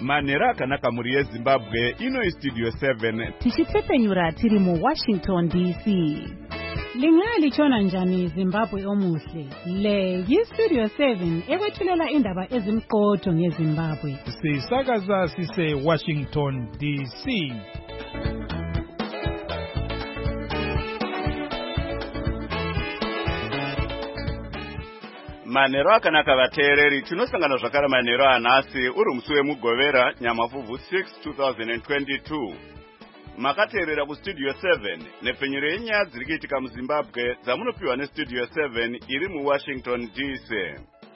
Manera akanaka muri yeZimbabwe ino Studio 7 tichitsepenyura tiri mu Washington DC. Lingali chona njani Zimbabwe omuhle. Le yi-Studio 7 ekwethulela indaba ezimqotho ngeZimbabwe. Sisakaza sise Washington DC. Manero akanaka vateereri tinosangana zvakare manero anhasi uri musi wemugovera nyamavhuvhu 6 2022. Makateerera kuStudio 7 nepfenyuro yenyaya dziri kuitika muZimbabwe dzamunopiwa neStudio 7 iri muWashington DC.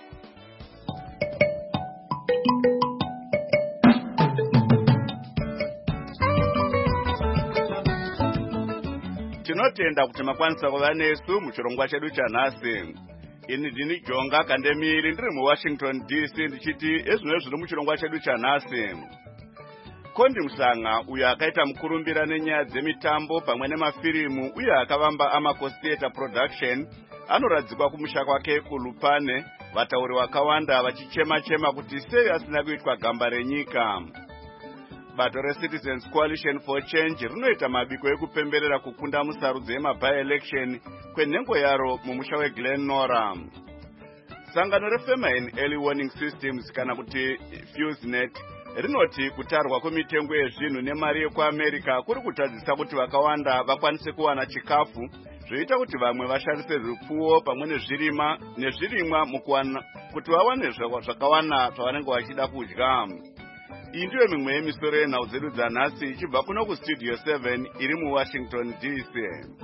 Tinotenda kuti makwanisa kuva nesu muchirongwa chedu chanhasi. Ini ndini Jonga Kandemiri ndiri muWashington DC ndichiti ezvino zviri muchirongwa chedu chanhasi. Kondi Musanga uyo akaita mukurumbira nenyaya dzemitambo pamwe nemafirimu uye akavamba Amacost Theatre Production anoradzikwa kumusha kwake kuLupane, vatauri vakawanda vachichema kuti sei asina kuitwa gamba renyika. Bato reCitizens Coalition for Change rinoita mabiko ekupemberera kukunda musarudzo yema-by-election kwenhengo yaro mumusha weGlen Norah. Sangano reFema Early Warning Systems kana kuti FuseNet rinoti kutarwa kwemitengo yezvinhu nemari yekuAmerica kuri kutadzisa kuti vakawanda vakwanise kuwana chikafu, zvoita kuti vamwe vashandise zvipfuwo pamwe nezvirimwa mukuwana kuti vawane zvakawanda zvavanenge vachida kudya. Iyi ndiyo mimwe yemisoro yenhau dzedu dzanhasi ichibva kuno kuStudio 7 iri muWashington DC.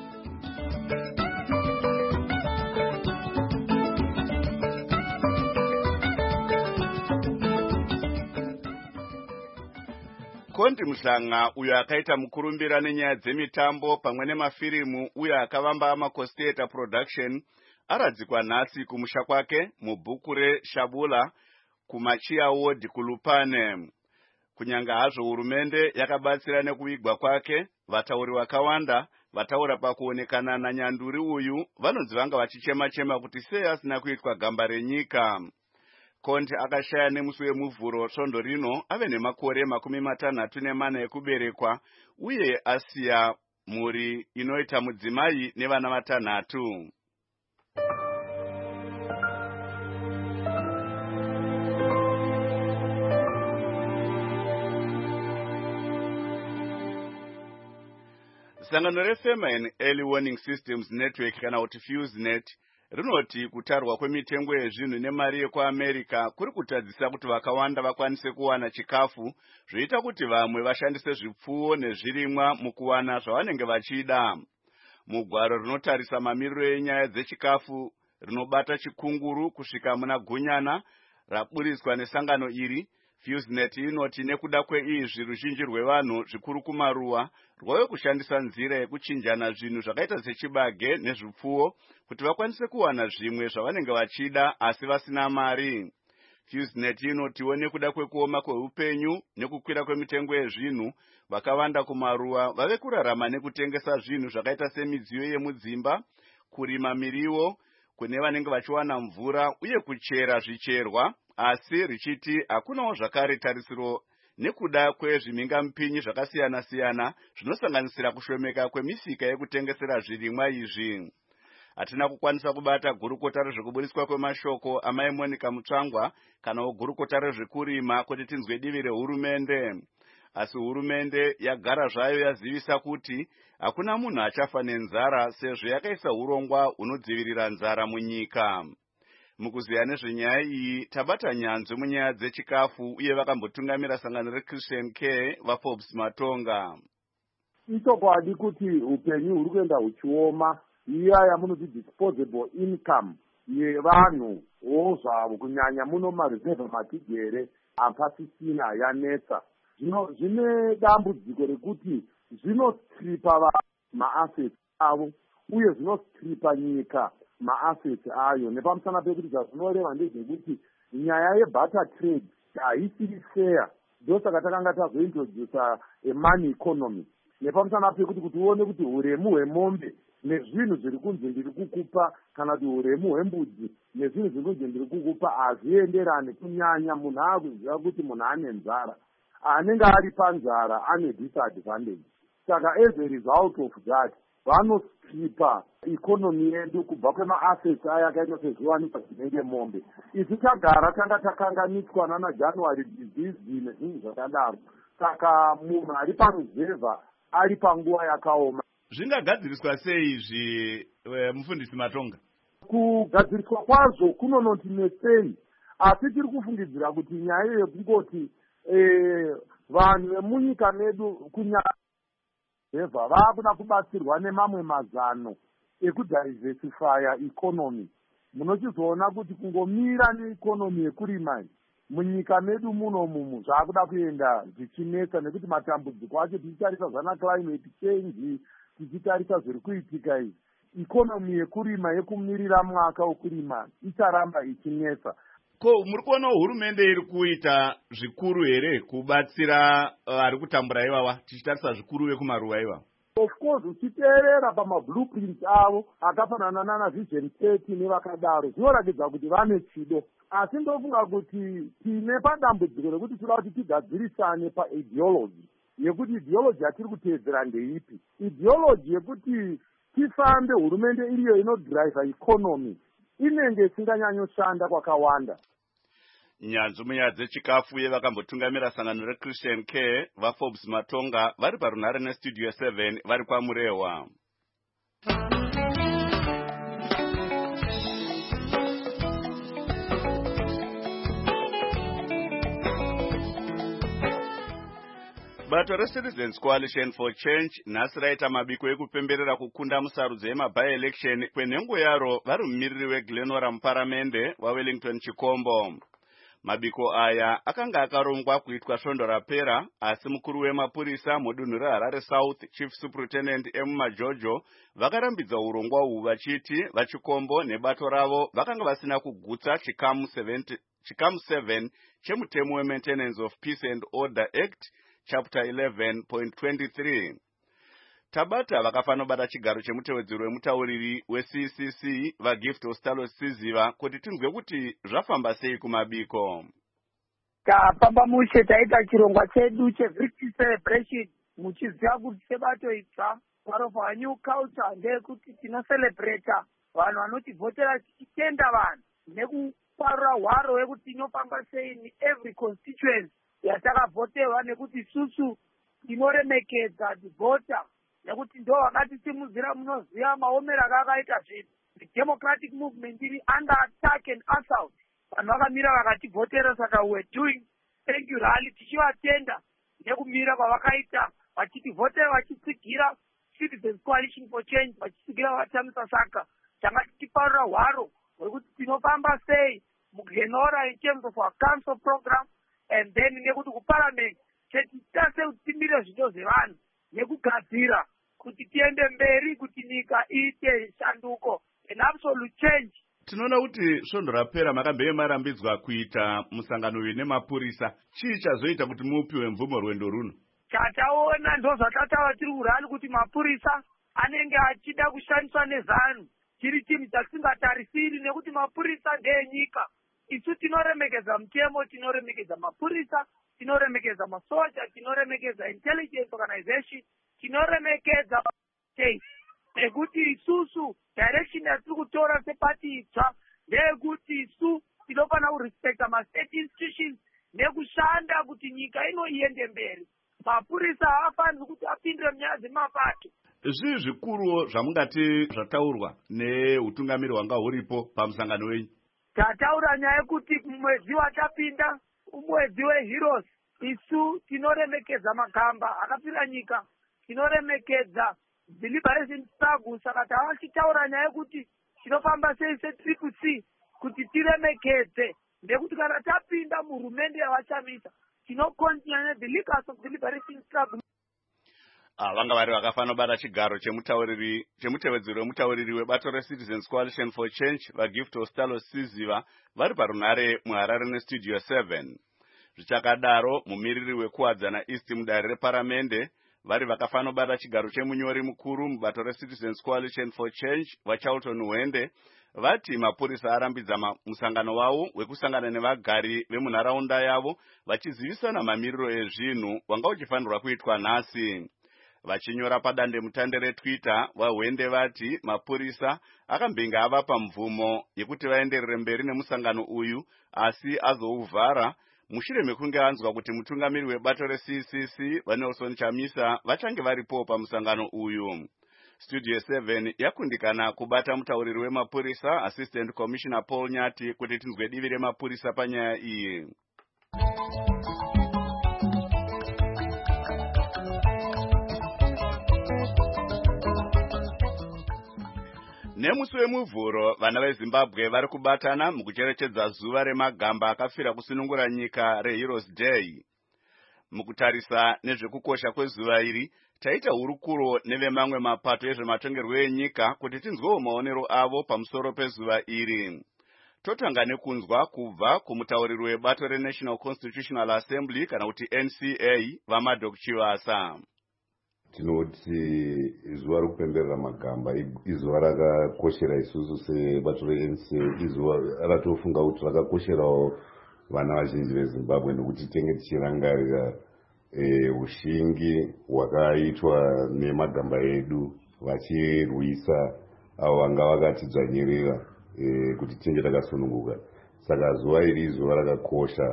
Kondi Musanga uyo akaita mukurumbira nenyaya dzemitambo pamwe nemafirimu uye akavamba Amacost Theatre Production aradzikwa nhasi kumusha kwake mubhuku reShabula kuMachia Ward kuLupane. Kunyanga hazvo hurumende yakabatsira nekuvigwa kwake, vatauri vakawanda vataura pakuonekana nanyanduri uyu vanonzi vanga vachichema kuti sei asina kuitwa gamba renyika. Kondi akashaya nemusi wemuvhuro svondo rino ave nemakore 64 ekuberekwa uye asiya mhuri inoita mudzimai nevana 6. Sangano reFema Early Warning Systems Network kana kuti FuseNet rinoti kutarwa kwemitengo yezvinhu nemari yekuAmerica kuri kutadzisa kuti vakawanda vakwanise kuwana chikafu, zvoita kuti vamwe vashandise zvipfuwo nezvirimwa mukuwana zvavanenge vachida. Mugwaro rinotarisa mamiriro enyaya dzechikafu rinobata chikunguru kusvika muna Gunyana raburiswa nesangano iri. FuseNet inoti nekuda kweizvi ruzhinji rwevanhu zvikuru kumaruwa rwave kushandisa nzira yekuchinjana zvinhu zvakaita sechibage nezvipfuwo kuti vakwanise kuwana zvimwe zvavanenge vachida asi vasina mari. FuseNet inotiwo nekuda kwekuoma kweupenyu nekukwira kwemitengo yezvinhu vakawanda kumaruwa vave kurarama nekutengesa zvinhu zvakaita semidziyo yemudzimba, kurima miriwo kune vanenge vachiwana mvura uye kuchera zvicherwa, asi richiti hakunawo zvakare tarisiro nekuda kwezvimingamupinyi zvakasiyana-siyana zvinosanganisira kushomeka kwemisika yekutengesera zvirimwa izvi. Hatina kukwanisa kubata gurukota rezvekuburiswa kwemashoko amai Monica Mutsvangwa kana gurukota rezvekurima kuti tinzwe divi rehurumende. Asi hurumende yagara zvayo yazivisa kuti hakuna munhu achafa nenzara sezvo yakaisa urongwa hunodzivirira nzara munyika. Mukuziya nezvenyaya iyi tabata nyanzvi munyaya dzechikafu uye vakambotungamira sangano reChristian Care vaForbes Matonga. Itokwadi kuti upenyu huri kuenda huchioma, iya yamunoti disposable income yevanhu zvavo kunyanya muno mareserve matigere apasisina yanetsa. Zvine dambudziko rekuti zvinostripa maassets avo uye zvinostripa nyika maassets ayo. Nepamusana pekuti zvazvinoreva ndezvekuti nyaya yebarter trade haisiri fair. Ndosaka takanga tazointrodusa money economy. Nepamusana pekuti kuti uone kuti uremu hwemombe nezvinhu zviri kunze ndiri kukupa kana kuti uremu hwembudzi nezvinhu zviri kunze ndiri kukupa hazvienderani, kunyanya munhu akuziva kuti munhu ane nzara. anenge ari panzara ane disadvantage. Saka as a result of that vanostripa ikonomi yedu kubva kwemaassets aya akaita sezviwanikwa zvinenge mombe. Isu tagara tanga takanganiswa nana January disease nezvinhu zvakadaro. Saka munhu ari paruzevha ari panguva yakaoma. Zvingagadziriswa sei izvi mufundisi Matonga? Kugadziriswa kwazvo kunonotinetsei, asi tiri kufungidzira kuti nyaya yekungoti vanhu vemunyika medu kunyanya vakuda kubatsirwa nemamwe mazano ekudiversifya economy. Munochizoona kuti kungomira neikonomi yekurima munyika medu munomu zvakuda kuenda zvichinetsa, nekuti matambudziko acho tichitarisa zvana climate change, tichitarisa zviri kuitika izvi, ikonomi yekurima yekumirira mwaka wokurima icharamba ichinetsa. Ko muri kuona hurumende iri kuita zvikuru here kubatsira ari kutambura ivava, tichitarisa zvikuru vekumaruwa ivava? Of course, uchiteerera pamablueprint avo akafanana nana Vision 30 nevakadaro, zvinoratidza kuti vane chido. Asi ndofunga kuti tine padambudziko rekuti toda kuti tigadzirisane paideology, yekuti ideology yatiri kuteedzera ndeipi. Ideology yekuti tifambe hurumende iriyo inodriva economy inenge isinganyanyoshanda kwakawanda. Nyanzvi munyaya dzechikafu yevakambotungamira sangano reChristian Care vaForbes Matonga vari parunhare nestudio 7 vari kwaMurehwa. Bato reCitizens Coalition for Change nhasi raita mabiko ekupemberera kukunda musarudzo yemaby-election kwenhengo yaro vari mumiriri weGlenora muparamende waWellington Chikombo. Mabiko aya akanga akarongwa kuitwa svondo rapera, asi mukuru wemapurisa mudunhu reHarare South Chief Superintendent M. Majojo vakarambidza urongwa uhu vachiti vaChikombo nebato ravo vakanga vasina kugutsa chikamu 7 chemutemo weMaintenance of Peace and Order Act Chapter 11.23. Tabata vakafanobata chigaro chemutevedzeri wemutauriri weCCC vaGift Ostalo Siziva kuti tinzwe kuti zvafamba sei kumabiko. Tapamba mushe taita chirongwa chedu chevictory celebration, muchiziva kuti sebato itsva part of our new culture ndeyekuti tinocelebrate vanhu vanotivhotera tichitenda vanhu nekuparura hwaro wekuti tinofamba sei in every constituency yatakavhoterwa, nekuti isusu tinoremekedza tivhota nekuti ndo vakatisimudzira. Munoziva maomero akakaita zvinhu, the democratic movement iri under attack and assault, vanhu vakamira vakativhotera. Saka we doing thank you rally tichivatenda nekumira kwavakaita vachitivhotera, vachitsigira Citizens Coalition for Change, vachitsigira vatamisa. Saka tanga tichiparura hwaro hwekuti tinofamba sei muGlenora in terms of our council program, and then nekuti kuparliament tichita sei kuti timirire zviito zvevanhu nekugadzira kuti tiende mberi, kuti nyika iite shanduko, an absolute change. Tinoona kuti svondo rapera makambenge marambidzwa kuita musangano uyu nemapurisa. Chii chazoita kuti mupiwe mvumo rwendo runo? Chataona ndo zvatataura tiri kurani kuti mapurisa anenge achida kushandiswa nezanhu tiri timu dzatisingatarisiri, nekuti mapurisa ndeyenyika. Isu tinoremekedza mutemo, tinoremekedza mapurisa, tinoremekedza masoja, tinoremekedza intelligence organization, tinoremekedza state. Nekuti isusu direction yatiri kutora sepati itsva ndeyekuti isu tinofanira kurespekta mastate institutions nekushanda kuti nyika ino iende mberi. Mapurisa haafaniri kuti apindire munyaya dzemapato. Zvii zvikuru zvamungati zvataurwa neutungamiri hwanga huripo pamusangano wenyu? Tataura nyaya yekuti mwedzi watapinda umwedzi weheroes, isu tinoremekedza magamba akapfira nyika, tinoremekedza the liberation struggle. Saka tavachitaura nyaya yekuti tinofamba sei seCCC kuti tiremekedze, nekuti kana tapinda muhurumende yavachamisa tinokontinua the leaders of the liberation struggle. Vanga vari vakafanobata chigaro chemutevedzeri wemutauriri webato reCitizens Coalition for Change vaGift Ostalo Siziva vari parunhare muHarare nestudio 7. Zvichakadaro mumiriri wekuwadzana East mudare reparamende vari vakafanobata chigaro chemunyori mukuru mubato reCitizens Coalition for Change vaCharlton Wende vati mapurisa arambidza musangano wavo wekusangana nevagari vemunharaunda yavo vachizivisana mamiriro ezvinhu wanga uchifanirwa kuitwa nhasi. Vachinyora padande mutande reTwitter, vaWende vati mapurisa akambinga avapa mvumo yekuti vaenderere mberi nemusangano uyu asi azouvhara mushure mekunge anzwa kuti mutungamiri webato reCCC vaNelson Chamisa vachange varipo pamusangano uyu. Studio 7 yakundikana kubata mutauriri wemapurisa Assistant Commissioner Paul Nyati kuti tinzwe divi remapurisa panyaya iyi. Nemusi wemuvhuro vana veZimbabwe vari kubatana mukucherechedza zuva remagamba akafira kusunungura nyika reHeroes Day. Mukutarisa nezvekukosha kwezuva iri, taita hurukuro nevemamwe mapato ezvematongerwo enyika kuti tinzwewo maonero avo pamusoro pezuva iri. Totanga nekunzwa kubva kumutauriri webato reNational Constitutional Assembly kana kuti NCA vaMadok Chivasa. Tinoti zuva rekupemberera magamba izuva rakakoshera isusu sebato reNCA, izuva ratofunga kuti rakakosherawo vana vazhinji veZimbabwe nekuti tenge tichirangarira ushingi hwakaitwa nemagamba edu vachirwisa avo vanga vakatidzvanyirira kuti tinge takasununguka. Saka zuva iri izuva rakakosha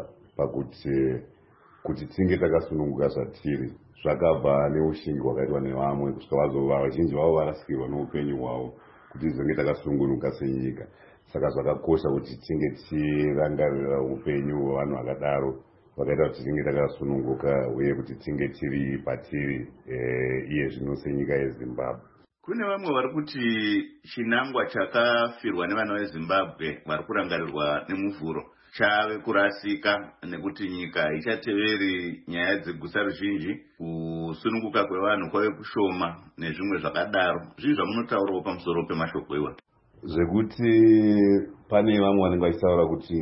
pakuti tinge takasununguka zvatiri, zvakabva neushingi hwakaitwa nevamwe kusvika vazova vazhinji vavo varasikirwa noupenyu hwavo kuti tinge takasungunuka senyika. Saka zvakakosha kuti tinge tichirangarira upenyu hwevanhu vakadaro vakaita kuti tinge takasununguka uye kuti tinge tiri patiri iye zvino senyika yeZimbabwe. Kune vamwe vari kuti chinangwa chakafirwa nevana veZimbabwe vari kurangarirwa nemuvhuro chave kurasika nekuti nyika ichateveri nyaya dzegusa ruzhinji, kusununguka kwevanhu kwave kushoma nezvimwe zvakadaro. Zvii zvamunotaurawo pamusoro pemashoko iwa? Zvekuti pane vamwe vanenge vachitaura kuti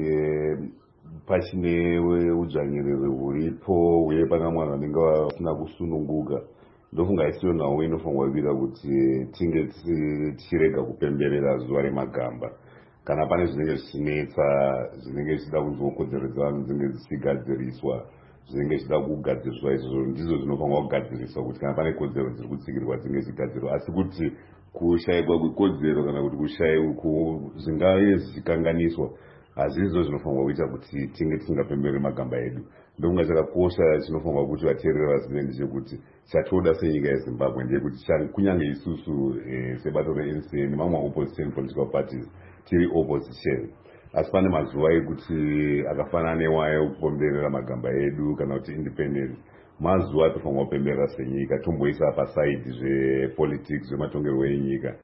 pachine udzvanyiriri huripo uye pane vamwe vanenge vasina kusununguka. Ndofunga isiyo nhau inofanirwa kuita kuti tinge tichirega kupemberera zuva remagamba. Kana pane zvinenge zvichinetsa, zvinenge zvichida kunzwa kodzero dzevanhu dzinenge dzichigadziriswa, zvinenge zvichida kugadziriswa, izvozvo ndizvo zvinofanirwa kugadziriswa, kuti kana pane kodzero dziri kutsikirwa dzinenge zvichigadzirwa. Asi kuti kushayikwa kwekodzero kana kuti zvingave zvichikanganiswa hazvizvo zvinofanirwa kuita kuti tinge tisingapembereri magamba edu. Ndofunga chakakosha chinofanirwa kuti vateereri vazive ndechekuti chatoda senyika yeZimbabwe ndeyekuti kunyange isusu sebato reNCA nemamwe opposition political parties tiri opposition, asi pane mazuva ekuti akafanana newayo ekupemberera magamba edu kana kuti independence, mazuva tofanirwa kupemberera senyika, tomboisa pasaidi zvepolitics zvematongerwo enyika.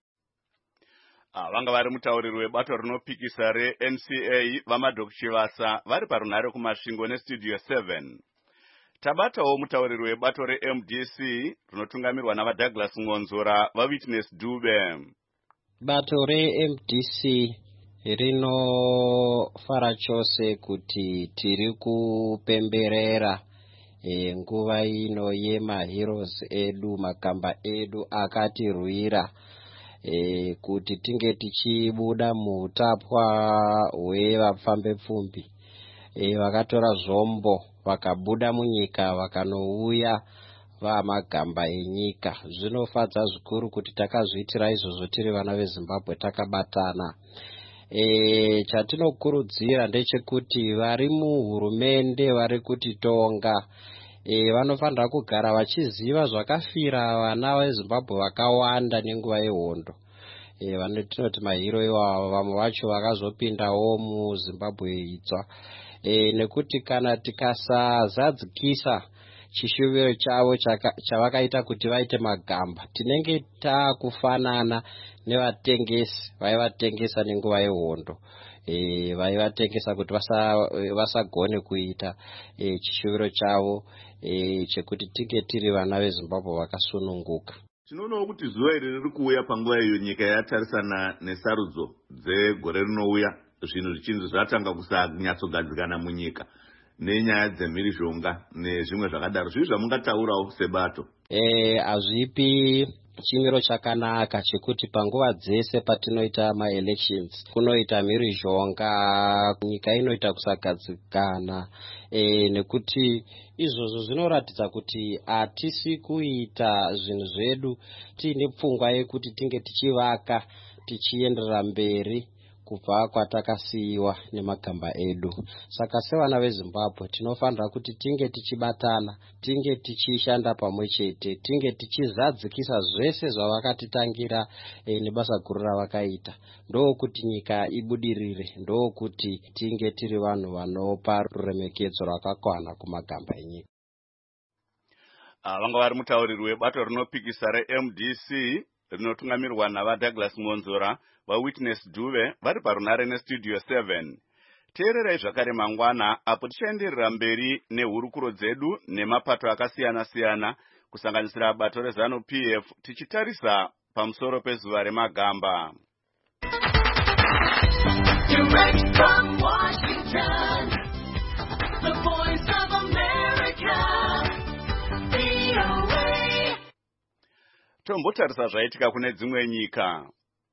Vanga vari mutauriri webato rinopikisa reNCA vaMadok Chivasa vari parunhare kumasvingo neStudio 7. Tabatawo mutauriri webato reMDC rinotungamirwa navaDouglas Ngonzora vaWitness Dube. Bato reMDC rinofara chose kuti tiri kupemberera nguva ino yemaheroes edu, magamba edu akatirwira, kuti tinge tichibuda muutapwa hwevapfambepfumbi vakatora zvombo vakabuda munyika vakanouya vamagamba enyika. Zvinofadza zvikuru kuti takazviitira izvozvo tiri vana veZimbabwe takabatana. Chatinokurudzira ndechekuti vari muhurumende vari kutitonga vanofanira kugara vachiziva zvakafira vana veZimbabwe vakawanda nenguva yehondo. Tinoti mahiro iwavo vamwe vacho vakazopindawo muZimbabwe itsva, nekuti kana tikasazadzikisa chishuviro chavo chavakaita kuti vaite magamba, tinenge taakufanana nevatengesi vaivatengesa nenguva yehondo, vaivatengesa kuti vasagone kuita chishuviro chavo chekuti tinge tiri vana veZimbabwe vakasununguka. Tinoonawo kuti zuva iri riri kuuya panguva iyo nyika yatarisana nesarudzo dzegore rinouya, zvinhu zvichinzi zvatanga kusanyatsogadzikana munyika nenyaya dzemhirizhonga nezvimwe zvakadaro. Zvii zvamungataurawo sebato? hazvipi chimiro chakanaka chekuti panguva dzese patinoita maelections kunoita mhirizhonga, nyika inoita kusagadzikana, nekuti izvozvo zvinoratidza kuti hatisi kuita zvinhu zvedu tiine pfungwa yekuti tinge tichivaka tichienderera mberi kubva kwatakasiyiwa nemagamba edu. Saka sevana veZimbabwe tinofanira kuti tinge tichibatana, tinge tichishanda pamwe chete, tinge tichizadzikisa zvese zvavakatitangira nebasa guru ravakaita. Ndokuti nyika ibudirire, ndokuti tinge tiri vanhu vanopa ruremekedzo rwakakwana kumagamba enyika. Vanga vari mutauriri webato rinopikisa reMDC rinotungamirwa navaDouglas Monzora, vaWitness Duve vari parunare nestudio 7. Teererai zvakare mangwana apo tichaenderera mberi nehurukuro dzedu nemapato akasiyana-siyana kusanganisira bato reZanu PF tichitarisa pamusoro pezuva remagamba. Direct from Washington, the voice of America, VOA. Tombotarisa zvaitika kune dzimwe nyika.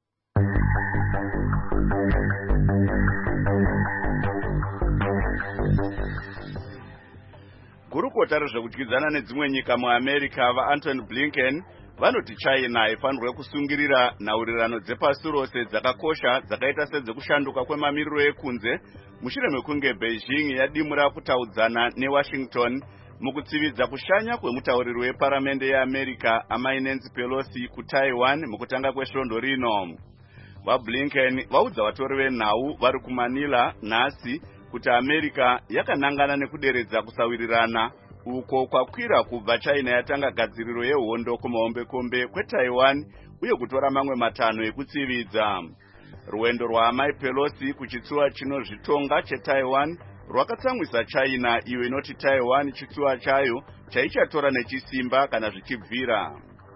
Gurukota rezvekudyidzana nedzimwe nyika muAmerica vaAntony Blinken vanoti China haifanirwe kusungirira nhaurirano dzepasi rose dzakakosha dzakaita sedzekushanduka kwemamiriro ekunze mushure mekunge Beijing yadimura kutaudzana neWashington mukutsividza kushanya kwemutauriri weparamende yeAmerica amai Nancy Pelosi kuTaiwan mukutanga kwesvondo rino. VaBlinken vaudza vatori venhau vari kuManila nhasi kuti America yakanangana nekuderedza kusawirirana uko kwakwira kubva China yatanga gadziriro yehondo kumahombekombe kweTaiwan uye kutora mamwe matanho ekutsividza. Rwendo rwaamai Pelosi kuchitsuwa chinozvitonga cheTaiwan rwakatsamwisa China iyo inoti Taiwan chitsuwa chayo chaichatora nechisimba kana zvichibvira.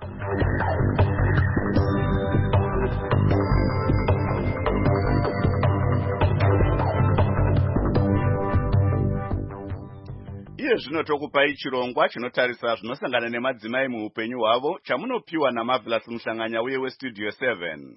Iye zvino tokupai chirongwa chinotarisa zvinosangana nemadzimai muupenyu hwavo chamunopiwa naMarvelous Mushanganya uye westudio 7.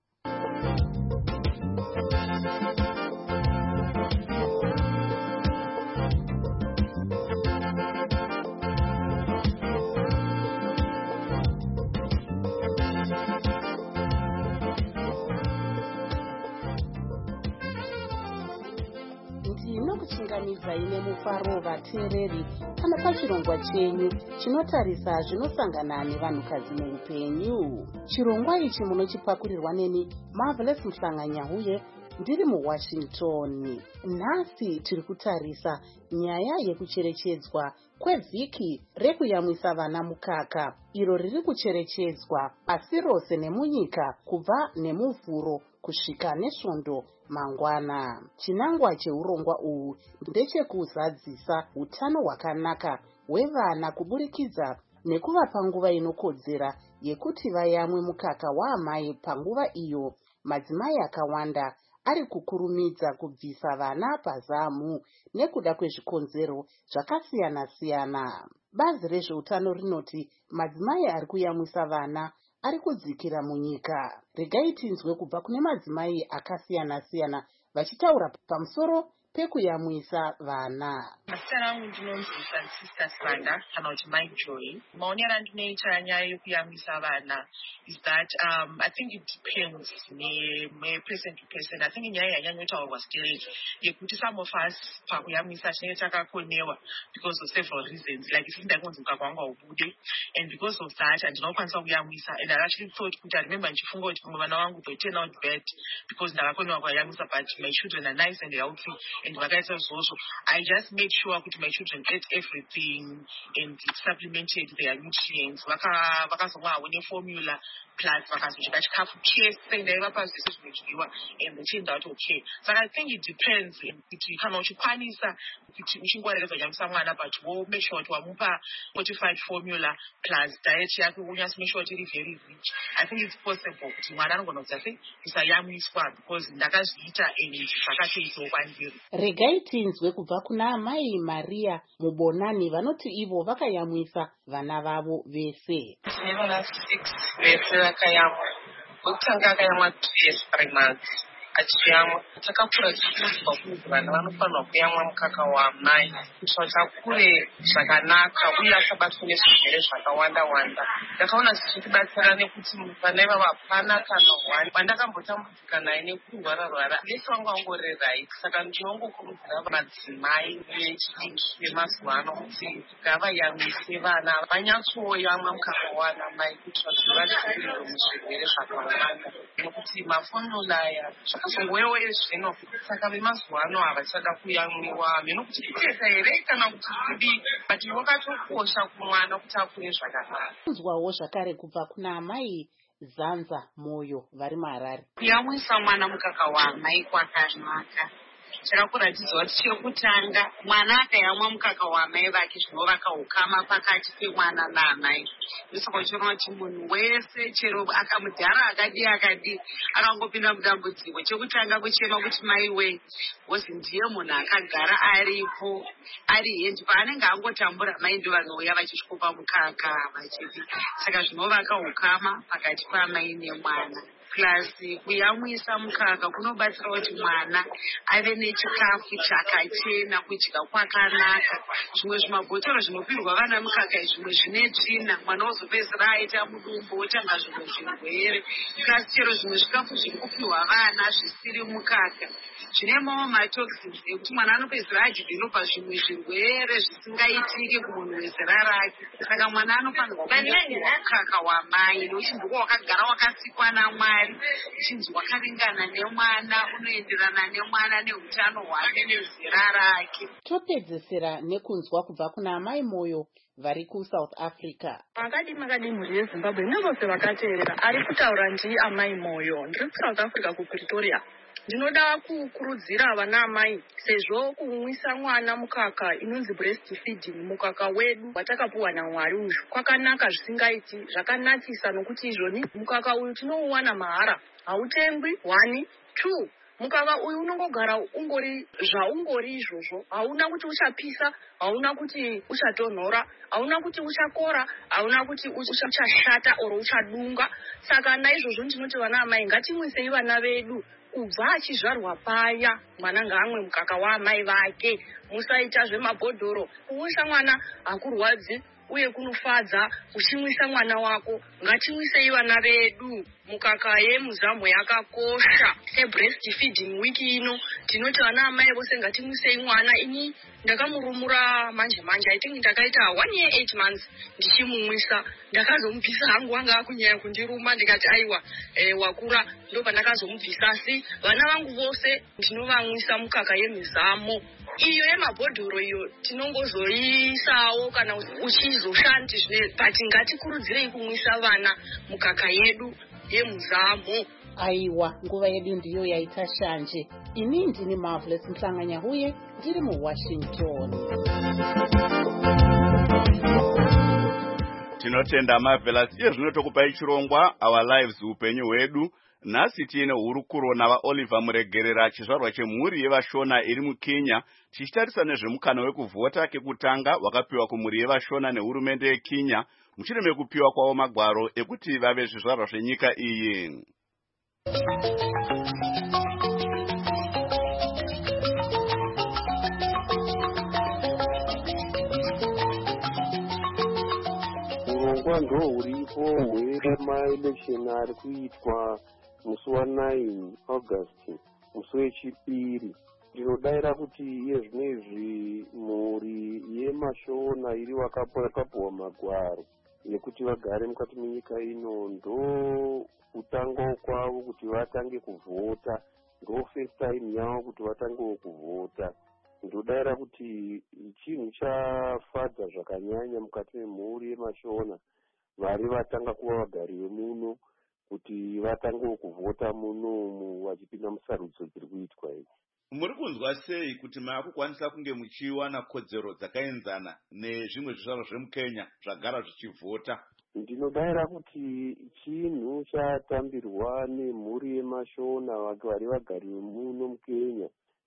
Ndinokuchingamidza ine mufaro vateereri kana pachirongwa chenyu chinotarisa zvinosangana nevanhukadzi muupenyu. Chirongwa ichi munochipakurirwa neni Marvelous Mushanganya uye ndiri muWashington. Nhasi tiri kutarisa nyaya yekucherechedzwa kwevhiki rekuyamwisa vana mukaka, iro riri kucherechedzwa pasi rose nemunyika kubva nemuvhuro kusvika nesvondo mangwana. Chinangwa cheurongwa uhu ndechekuzadzisa utano hwakanaka hwevana kuburikidza nekuvapa nguva inokodzera yekuti vayamwe mukaka waamai panguva iyo madzimai akawanda ari kukurumidza kubvisa vana pazamu nekuda kwezvikonzero zvakasiyana-siyana. Bazi rezveutano rinoti madzimai ari kuyamwisa vana ari kudzikira munyika. Regai tinzwe kubva kune madzimai akasiyana-siyana vachitaura pamusoro pekuyamwisa vana. Mazita rangu ndinonzi Francisca Sanda kana kuti Mike Joy. Maonero andinoita nyaya yekuyamwisa vana is that I think it depends person to person. I think nyaya yanyanyotaurwa still yekuti some of us pakuyamwisa tinenge takakonewa because of several reasons, like if ndakunzi mukaka wangu haubude, and because of that andinokwanisa kuyamwisa, and I actually thought kuti I remember ndichifunga kuti pamwe vana vangu they turn out bad because ndakakonewa kuyamwisa, but my children are nice and healthy and vakaita zvozvo. I just made sure that my children ate everything and supplemented their nutrients. Vakazomwa one formula plus vakazodya chikafu chese ndaivapa zvese zvinodyiwa and they turned out okay. So I think it depends kuti kana uchikwanisa kuti uchingoregedza kunyamisa mwana but wo make sure kuti wamupa fortified formula plus diet yake unyasa make sure kuti iri very rich. I think it's possible kuti mwana anogona kuti ase kusayamwiswa because ndakazviita and zvakatoitawo kwandiri. Regai tinzwe kubva kuna Mai Maria Mubonani vanoti ivo vakayamwisa vana vavo vese. Tine vana 6 vese vakayamwa. Wekutanga akayamwa 2 years 3 months. Achiyamwa takakura tichiudzwa kuti vana vanofanirwa kuyamwa mukaka wamai kuitira kuti akure zvakanaka uye asabatwa nezvirwere zvakawanda. Ndakaona zvichitibatsira nekuti vana ivava hapana kana hwani wandakambotambudzika naye nekurwara vese vanga vangorerai. Saka ndinongokurudzira madzimai echidiki vemazuva ano kuti ngavayamwise vana vanyatsoyamwa mukaka waanamai kuitira kuti vadzivirirwe muzvirwere zvakawanda nekuti mafonula aya zvakazongowewo zvino. Saka vemazuva ano havachada kuyamwiwa minokuti kutesa here kana kuti kudii but wakatokosha kumwana kuti akure zvakanaka. Kunzwawo zvakare kubva kuna Amai Zanza Moyo vari muHarare. Kuyamwisa mwana mukaka wamai kwakanaka. Chakakuratidzwa kuti chekutanga mwana akayamwa mukaka wamai vake zvinovaka ukama pakati pemwana naamai. Ndosaka uchiona kuti munhu wese chero akamudhara akadii akangopinda mudambudziko. Chekutanga kuchema kuti mai wei wozi ndiye munhu akagara aripo ari hendi paanenge angotambura mai ndo vanouya vachisvikopa mukaka vachiti. Saka zvinovaka ukama pakati pamai nemwana. Plus kuyamwisa mukaka kunobatsira kuti mwana ave nechikafu chakachena, kudya kwakanaka. Zvimwe zvimabhotoro zvinopirwa vana mukaka zvimwe zvine tsvina, mwana wozopedzisira aita mudumbu wotanga zvimwe zvirwere. Plus chero zvimwe zvikafu zviri kupiwa vana zvisiri mukaka zvine mamwe matoxins ekuti mwana anopedzisira adhibhinobva zvimwe zvirwere zvisingaitiki kumunhu wezera rake. Saka mwana anofanirwa kunyanyiwa mukaka wamai nokuti ndiko wakagara wakasikwa naMwari. Uchinzi wakaringana nemwana, unoenderana nemwana neutano hwake nezera rake. Topedzesera nekunzwa kubva kuna Amai Moyo vari kuSouth Africa. Makadi mhuri yeZimbabwe nevose vakateerera ari kutaura ndii Amai Moyo. Ndiri kuSouth Africa kuPretoria. Ndinoda kukurudzira vana amai sezvo kumwisa mwana mukaka inonzi breast feeding mukaka wedu watakapuwa naMwari uyu kwakanaka zvisingaiti zvakanakisa nokuti izvoni mukaka uyu tinouwana mahara hautengwi 1 2 mukaka uyu unongogara ungori zvaungori izvozvo hauna kuti uchapisa hauna kuti uchatonhora hauna kuti uchakora hauna kuti uchashata oro uchadunga. Saka naizvozvo ndinoti vana amai ngatimwisei vana vedu kubva achizvarwa paya mwana ngaamwe mukaka waamai vake. Musaita zvemabhodhoro. Kumwisa mwana hakurwadzi uye kunofadza. Uchimwisa mwana wako ngatimwisei vana vedu. Mukaka yemuzamu yakakosha. Sebreast feeding wiki ino tinoti vana amai vose ngatimwisei mwana. Ini ndakamurumura manje I think ndakaita 1 year 8 months ndichimumwisa. Ndakazomubvisa hangu wanga akunyanya kundiruma ndikati aiwa wakura ndo pandakazomubvisa. Asi vana vangu vose ndinovamwisa mukaka yemizamo. Iyo yemabhodhoro iyo tinongozoisawo kana uchizoshandi zvine but ngatikurudzirei kumwisa vana mukaka yedu yemuzamo. Aiwa, nguva yedu ndiyo yaita shanje. Ini ndini Marvelous Mhlanganyahuye ndiri muWashington. Tinotenda Marvelous. Iye zvinotokupai chirongwa Our Lives upenyu hwedu. Nhasi tiine hurukuro navaOliver Muregerera chizvarwa chemhuri yevashona iri muKenya tichitarisa nezvemukana wekuvhota kekutanga wakapiwa kumhuri yevashona nehurumende yeKenya mushure mekupiwa kwavo magwaro ekuti vave zvizvarwa zvenyika iyi. Urongwa ndo huripo hwemaelection ari kuitwa musi wa9 August musi wechipiri. Ndinodayira kuti iye zvinezvi mhuri yemashona iri wakapuwa magwaro nekuti vagare mukati menyika ino ndo kutanga kwavo kuti vatange kuvhota, ndo first time yavo kuti vatange kuvhota. Ndodayira kuti chinhu chafadza zvakanyanya mukati memhuri yemashona vari vatanga kuva vagari vemuno kuti vatange kuvhota munomu vachipinda musarudzo dziri kuitwa idzi. Muri kunzwa sei kuti maakukwanisa kunge muchiwana kodzero dzakaenzana nezvimwe zvizvarwa zvemuKenya zvagara zvichivhota? Ndinodayira kuti chinhu chatambirwa nemhuri yemashona vari vagari vemuno muKenya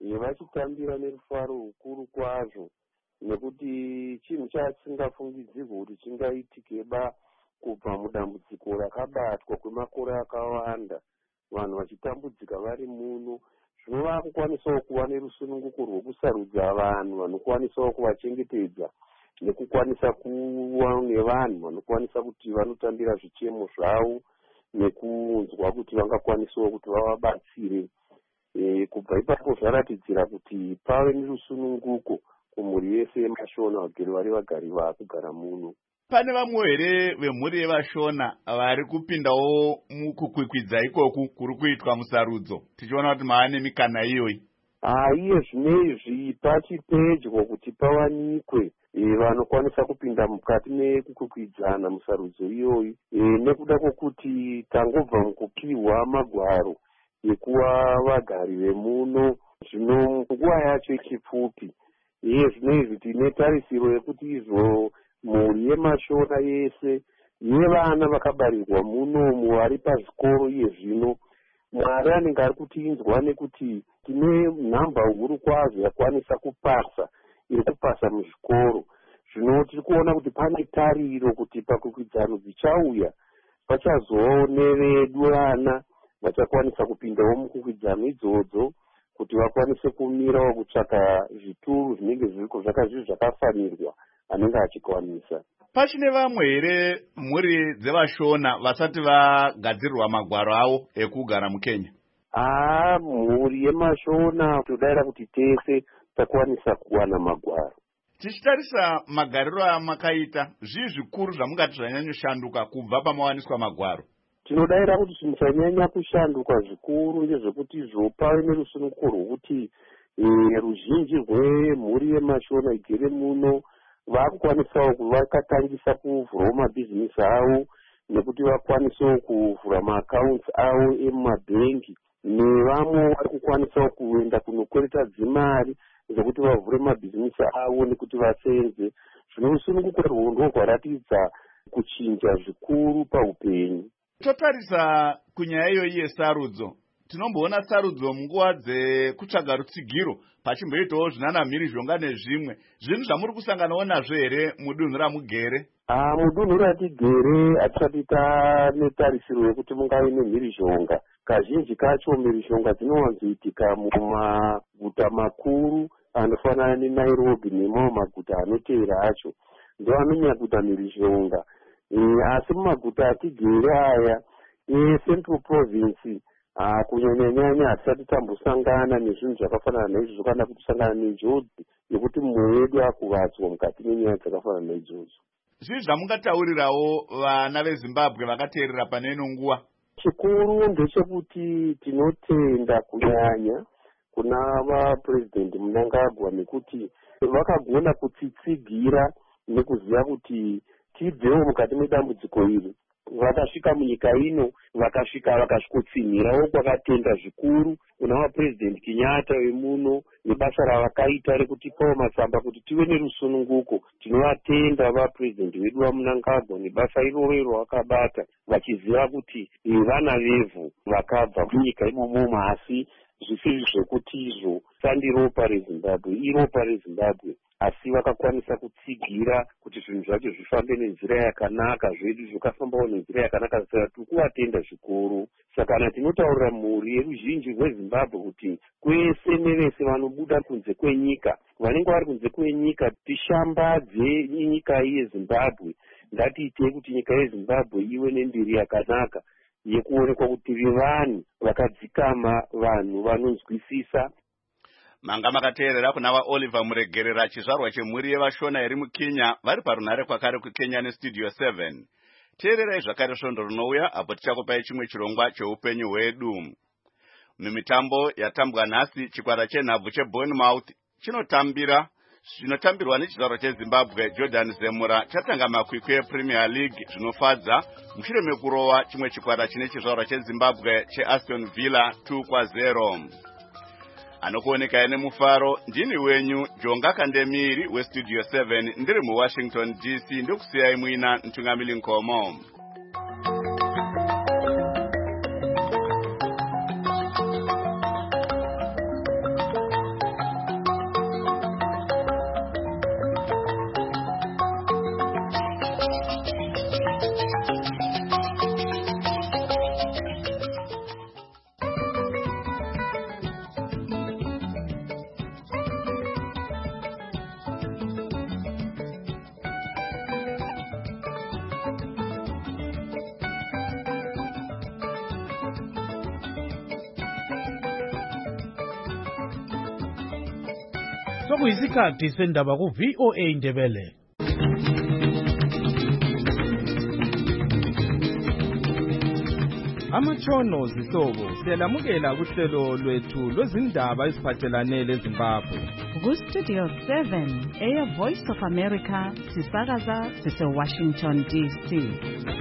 vachitambira nerufaro rukuru kwazvo, nekuti chinhu chasingafungidzirwe kuti chingaitikeba kubva mudambudziko rakabatwa kwemakore akawanda, vanhu vachitambudzika vari muno. Zvino vakukwanisawo kuva nerusununguko rwokusarudza vanhu vanokwanisawo kuvachengetedza, nekukwanisa kuva nevanhu vanokwanisa kuti vanotambira zvichemo zvavo, nekunzwa kuti vangakwanisawo kuti vavabatsire. Kubva ipapo zvaratidzira kuti pave nerusununguko kumhuri yese yeMashona vari vakugara muno. Pane vamwe here vemhuri yeVashona vari kupindawo mukukwikwidza ikoku kuri kuitwa musarudzo, tichiona kuti mava nemikana iyoyi? Iye zvinezvi pachipedyo kuti pawanikwe vanokwanisa kupinda mukati mekukwikwidzana musarudzo iyoyi, nekuda kwokuti tangobva mukupihwa magwaro ekuva vagari vemuno. Zvino nguva yacho ichipfupi, zvinezvi tine tarisiro yekuti izvo mhuri yeMashona yese yevana vakabarirwa munomu vari pazvikoro iye zvino, Mwari anenge ari kutinzwa nekuti tine nhamba huru kwazvo yakwanisa kupasa, iri kupasa muzvikoro. Zvino tiri kuona kuti pane tariro kuti pakwikwidzano dzichauya pachazovawo nevedu vana vachakwanisa kupindawo mukwikwidzano idzodzo, kuti vakwanise kumirawo kutsvaka zvituru zvinenge zviriko zvakafanirwa anenge achikwanisa. Pachine vamwe here mhuri dzeVashona vasati vagadzirirwa magwaro avo ekugara muKenya? Mhuri yeMashona todaira kuti tese takwanisa kuwana magwaro. Tichitarisa magariro amakaita, zvii zvikuru zvamungati zvanyanyoshanduka kubva pamawaniswa magwaro? Tinodaira kuti chinhu chanyanya kushanduka zvikuru ndezvekuti pave nerusununguko rwokuti ruzhinji rwemhuri yeMashona igere muno vakukwanisawo vakatangisa kuvhurawo mabhizinesi avo, nekuti vakwanisawo kuvhura maakaunts avo emumabhengi, nevamwe vari kukwanisawo kuenda kunokwereta dzimari dzekuti vavhure mabhizinesi avo nekuti vasenze. Zvino rusununguko rwondo rwaratidza kuchinja zvikuru paupenyu. Totarisa kunyaya iyoyi yesarudzo, tinomboona sarudzo munguva dzekutsvaga rutsigiro pachimboitawo zvinanamhirizhonga nezvimwe. Zvinhu zvamuri kusanganawo nazvo here mudunhu ramugere? Mudunhu ratigere hatisati tanetarisiro yekuti mungave nemhirizhonga. Kazhinji kacho mhirizhonga dzinowanzoitika mumaguta makuru anofanana neNairobi nemamwe maguta anoteera acho, ndo anonyanya kuita mhirizhonga. Asi mumaguta atigere aya eCentral Province kunyanya-nyanya hatisati tambosangana nezvinhu zvakafanana naizvozvo, kana kutisangana nenjodzi yekuti mumwe wedu akuvadzwa mukati menyaya dzakafanana naidzodzo. Zvii zvamungataurirawo vana veZimbabwe vakateerera pane ino nguva? Chikuru ndechekuti tinotenda kunyanya kuna vaPresident Mnangagwa nekuti vakagona kutsitsigira nekuziva kuti tibvewo mukati medambudziko iri. Vakasvika munyika ino, vakasvikotsinhirawo kwakatenda zvikuru kuna vaPresident Kenyatta vemuno nebasa ravakaita rekutipawo matsamba kuti tive nerusununguko. Tinovatenda vaPresident vedu vaMnangagwa nebasa iroro ravakabata, vachiziva kuti vana vevhu vakabva munyika imomo, asi zvisiri zvekuti izvo sandiropa reZimbabwe, iropa reZimbabwe, asi vakakwanisa kutsigira kuti zvinhu zvacho zvifambe nenzira yakanaka, zvedu zvakafambawo nenzira yakanaka. Saka tiri kuvatenda zvikuru. Saka tinotaurira mhuri yeruzhinji rweZimbabwe kuti kwese nevese vanobuda kunze kwenyika, vanenge vari kunze kwenyika, tishambadze nyika yeZimbabwe. Ngatiite kuti nyika yeZimbabwe ive nembiri yakanaka yekuonekwa kuti vanhu vakadzikama, vanhu vanonzwisisa. Manga makateerera kuna vaOliver Muregerera, chizvarwa chemhuri yeVashona iri muKenya, vari parunhare kwakare kuKenya neStudio 7. Teererai zvakare svondo rinouya apo tichakupai chimwe chirongwa cheupenyu hwedu. Mumitambo yatambwa nhasi, chikwara chenhabvu cheBournemouth chinotambirwa nechizvarwa cheZimbabwe Jordan Zemura chatanga makwikwi ePremier League zvinofadza mushure mekurowa chimwe chikwara chine chizvarwa cheZimbabwe cheAston Villa 2-0. Anokuoneka nemufaro ndini wenyu Jonga Kandemiri weStudio 7 ndiri muWashington DC, ndokusiyai muina Ntungamili Nkomo. sokuyisikhathi sendaba ku-VOA Indebele. Amatshono zihlobo siyalamukela kuhlelo lwethu lwezindaba eziphathelane leZimbabwe. Ku-Studio 7 Air Voice of America sisakaza sise-Washington DC.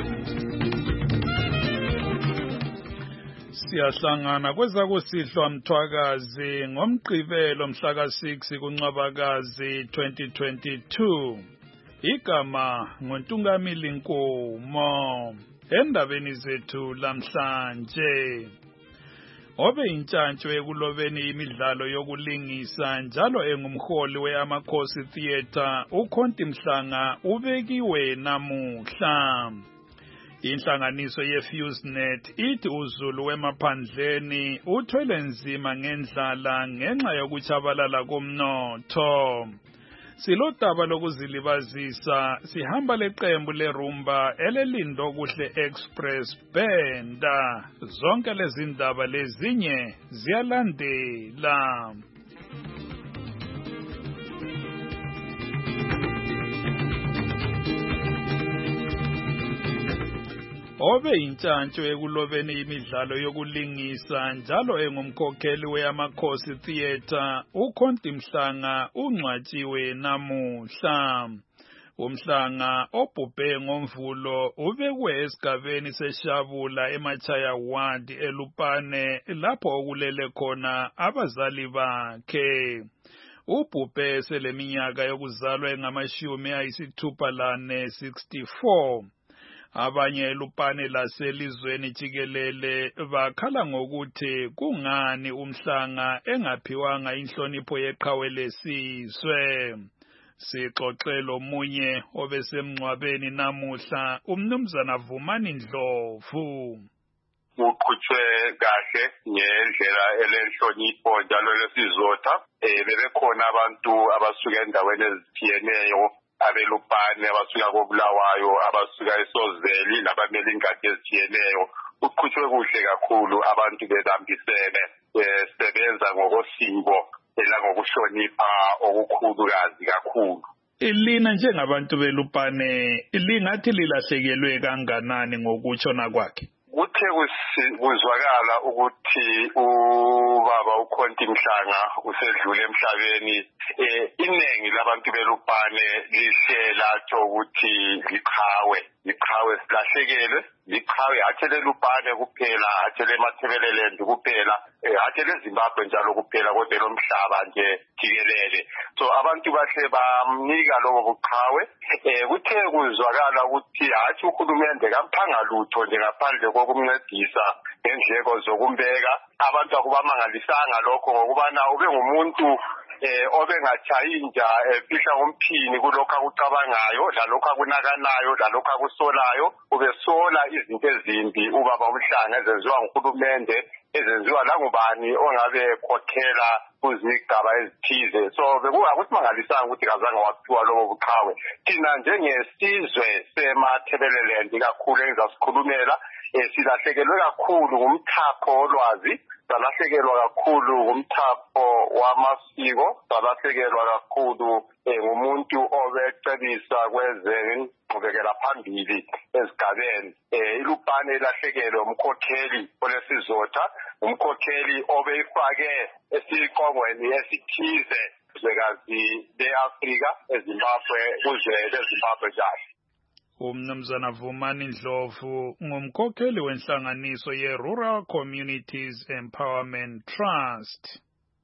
Siyahlangana kwezakusihlwa Mthwakazi ngomgqibelo mhla ka-6 kuNcwabakazi 2022. Igama nguNtungamili Nkomo. Endabeni zethu lamhlanje, obe intshantshwe ekulobeni imidlalo yokulingisa njalo engumholi we-Amakhosi Theatre uKhonti Mhlanga ubekiwe namuhla. Inhlanganiso ye-FuseNet ithi uZulu wemaphandleni uthwele nzima ngendlala ngenxa yokutshabalala komnotho. Silodaba lokuzilibazisa sihamba leqembu lerumba elelindo kuhle Express Band. Zonke lezi ndaba lezinye ziyalandela. Obe intshantshwe ekulobeni imidlalo yokulingisa njalo engumkhokheli we-Amakhosi Theatre uKhonti Mhlanga ungcwatshiwe namuhla. UMhlanga obhubhe ngoMvulo ubekwe esigabeni seShabula eMachaya Ward eLupane lapho okulele khona abazali bakhe. Ubhubhe seleminyaka yokuzalwa engama-64. Abanye eLupane laselizweni jikelele bakhala ngokuthi kungani uMhlanga engaphiwanga inhlonipho yeqhawe lesizwe. Sixoxelo omunye obesemncwabeni namuhla umnumzana Vumani Ndlovu. Uqhutshwe kahle ngendlela elenhlonipho njalo lesizotha. Bebekhona abantu abasuka endaweni ezithiyeneyo, abelupane abasuka koBulawayo, abasuka eSozeli nabameli ingadi ezithiyeneyo. Uqhutshwe kuhle kakhulu, abantu bezambisene sebenza ngokosiko elangokuhlonipha okukhulukazi kakhulu. Lina njengabantu belupane lingathi lilahlekelwe kanganani ngokutshona kwakhe? Kuthe kuzwakala ukuthi ubaba uKhonti Mhlanga usedlule emhlabeni, iningi labantu belupane lihlela ukuthi liqhawe silahlekelwe, liqhawe athele Lupane kuphela, athele eMathebeleland kuphela, athele eZimbabwe njalo kuphela kodwa lomhlaba nje jikelele. So abantu bahle bamnika lobo buqhawe. Kuthe kuzwakala ukuthi hathi uhulumende kamphanga lutho nje ngaphandle kokumncedisa ngendleko zokumbeka. Abantu akubamangalisanga lokho ngokubana ube ngumuntu obengatshayinja fihla umphini kulokho akucabangayo, lalokho akunakanayo, lalokho akusolayo. Ubesola izinto ezimbi ubaba uMhlanga ezenziwa nguhulumende, ezenziwa langubani ongabe khokhela kuzigaba ezithize. So bekuyakusimangalisanga ukuthi kazange waphiwa lobo buqhawe. Thina njengesizwe seMathebeleland kakhulu engizasikhulumela, silahlekelwe kakhulu ngumthapho wolwazi, salahlekelwa kakhulu ngumthapho wamasiko, salahlekelwa kakhulu ngumuntu obecebisa kwezengqubekela phambili ezigabeni. iLupane ilahlekelwe umkhokheli olesizotha, umkhokheli obeyifake esiqongweni esithize zwekazi le-Afrika, eZimbabwe, kuzwe leZimbabwe njalo. Umnumzana Vumani Ndlovu ngumkhokheli wenhlanganiso ye-Rural Communities Empowerment Trust.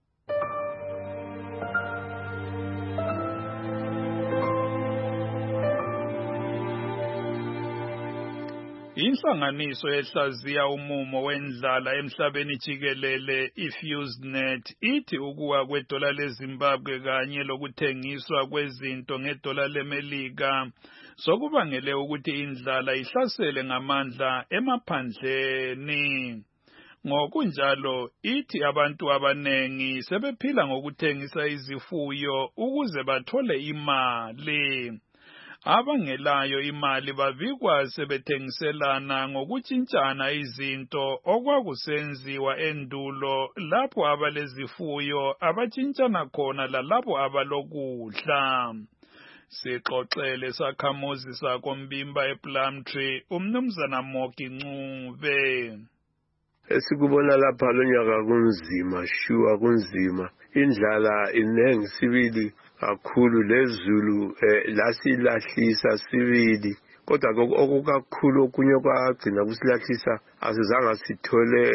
Inhlanganiso ehlaziya umumo wendlala emhlabeni jikelele iFuseNet ithi ukuwa kwedola leZimbabwe kanye lokuthengiswa kwezinto ngedola leMelika sokubangele ukuthi indlala ihlasele ngamandla emaphandleni. Ngokunjalo ithi abantu abanengi sebephila ngokuthengisa izifuyo ukuze bathole imali. abangelayo imali bavikwa sebethengiselana ngokutshintshana izinto okwakusenziwa endulo lapho abalezifuyo abatshintshana khona lalapho abalokudla. Sixoxele sakhamuzi sakoMbimba ePlumtree umnumzana Moki Ncube. Esikubona lapha lonyaka kunzima, sure kunzima. Indlala inengi sibili kakhulu lezulu lasilahlisa sibili. Kodwa okukakhulu okunye kwagcina kusilahlisa asizange sithole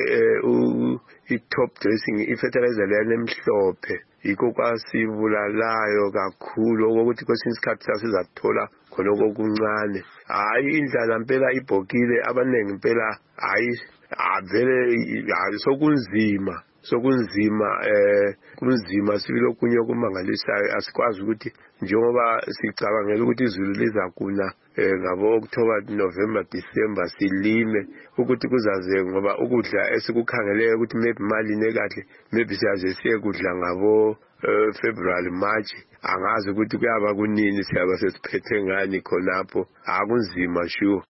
i-top dressing i-fertilizer leyana emhlophe. Yikho kwasibulalayo kakhulu okokuthi kwesinye isikhathi sasizathola khonoko okuncane. Hayi indlala mpela ibhokile abanengi mpela hayi vele sokunzima kunzima sibili okunye okumangalisayo asikwazi ukuthi njengoba sicabangela ukuthi izulu lizakuna ngabo October November December silime ukuthi kuzaze ngoba ukudla esikukhangeleyo ukuthi maybe maline kahle maybe siyaze siye kudla ngabo February March angazi ukuthi kuyaba kunini siyaba sesiphethe ngani khonapho akunzima sure.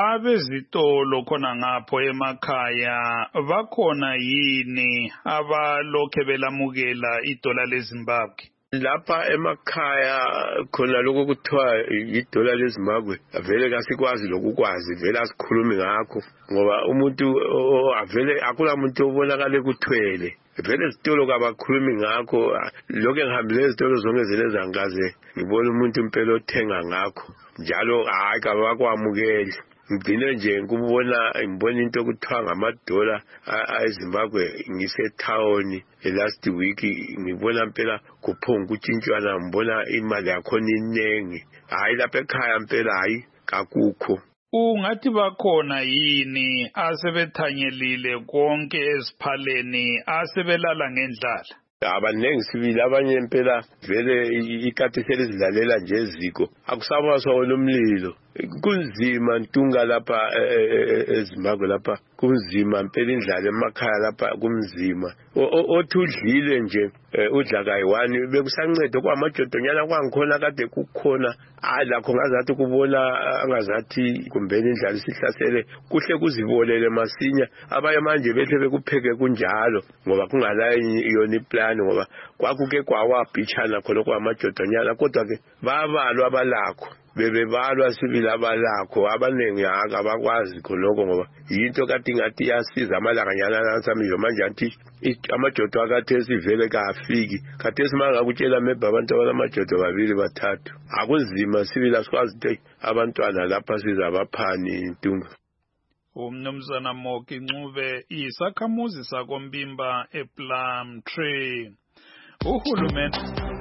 Abezitolo khona ngapho emakhaya bakhona yini abalokhe belamukela idola leZimbabwe? Lapha emakhaya khona lokho kuthiwa idola leZimbabwe vele kasikwazi lokukwazi vele asikhulumi ngakho ngoba umuntu avele akula muntu obonakala kuthwele vele izitolo kabakhulumi ngakho lokho engihambile izitolo zonke zelezangaze ngibona umuntu impela othenga ngakho njalo hayi kabakwamukeli. Ngibine nje ngibona into okuthiwa ngamadola eZimbabwe ngise-town last week ngibona mpela kuphonga ukutshintshwana ngibona imali yakhona inengi hayi lapha ekhaya mpela hayi kakukho. Ungathi bakhona yini asebethanyelile konke esiphaleni asebelala ngendlala? Abanengi sibili abanye impela vele ikati selizilalela nje eziko akusabaswa nomlilo kunzima ntunga lapha eZimbabwe lapha kunzima impela indlala emakhaya lapha kunzima othi udlile nje udla kayi1 bekusancede kwamajodonyana kwangikhona kade kukhona lakho ngazathi kubona angazathi kumbeni indlala isihlasele kuhle kuzibolele masinya abaye manje behle bekupheke kunjalo ngoba kungala yona iplan ngoba kwakuke kwawabhichana khona kwamajodonyana kodwa ke babalwa abalakho bebebalwa sibili abalakho abanengi akabakwazi khonoko ngoba yinto kade ngathi yasiza amalanganyana nansamizo manje athi amajodo akathe sivele kafiki kade simanga ukutshela maybe abantu abanamajodo 2 3 akunzima sibili asikwazi ukuthi abantwana lapha sizabaphani intunga. Umnumzana Moki Ncube isakhamuzi sakoMbimba ePlumtree. Uhulumeni